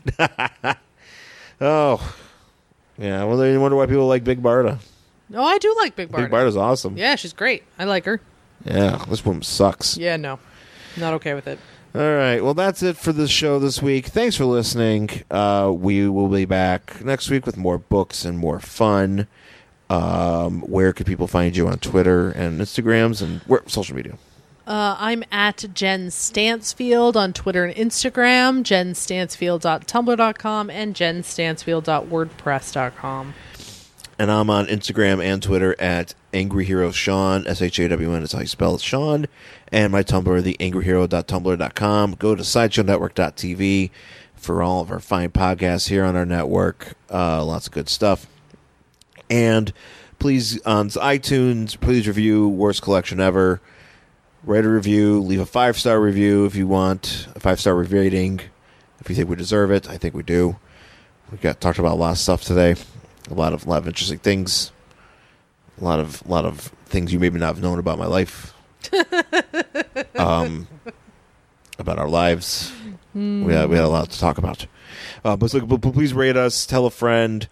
Oh, yeah. Well, then you wonder why people like Big Barda. No, I do like Big Barda. Big Barda's awesome. Yeah, she's great. I like her. Yeah, this woman sucks. Yeah, no, not okay with it. All right. Well, that's it for the show this week. Thanks for listening. We will be back next week with more books and more fun. Where could people find you on Twitter and Instagrams and social media? I'm at Jen Stansfield on Twitter and Instagram, jenstansfield.tumblr.com, and jenstansfield.wordpress.com. And I'm on Instagram and Twitter at Angry Hero Sean, SHAWN is how you spell it, Sean. And my Tumblr, theangryhero.tumblr.com. Go to SideshowNetwork.tv for all of our fine podcasts here on our network. Lots of good stuff. And please, on iTunes, please review Worst Collection Ever. Write a review. Leave a 5-star review if you want. A 5-star rating if you think we deserve it. I think we do. We talked about a lot of stuff today. A lot of interesting things. A lot of things you maybe not have known about my life. About our lives. We had a lot to talk about. But please rate us. Tell a friend.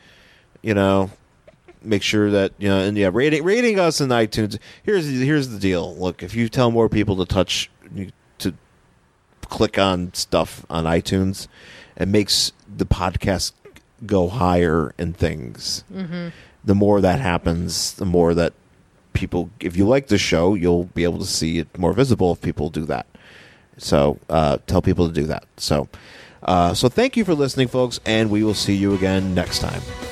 Make sure that rating us in iTunes. Here's the deal. Look, if you tell more people to click on stuff on iTunes, it makes the podcast go higher in things. Mm-hmm. The more that happens, the more that people, if you like the show, you'll be able to see it more visible if people do that. So tell people to do that. So thank you for listening, folks, and we will see you again next time.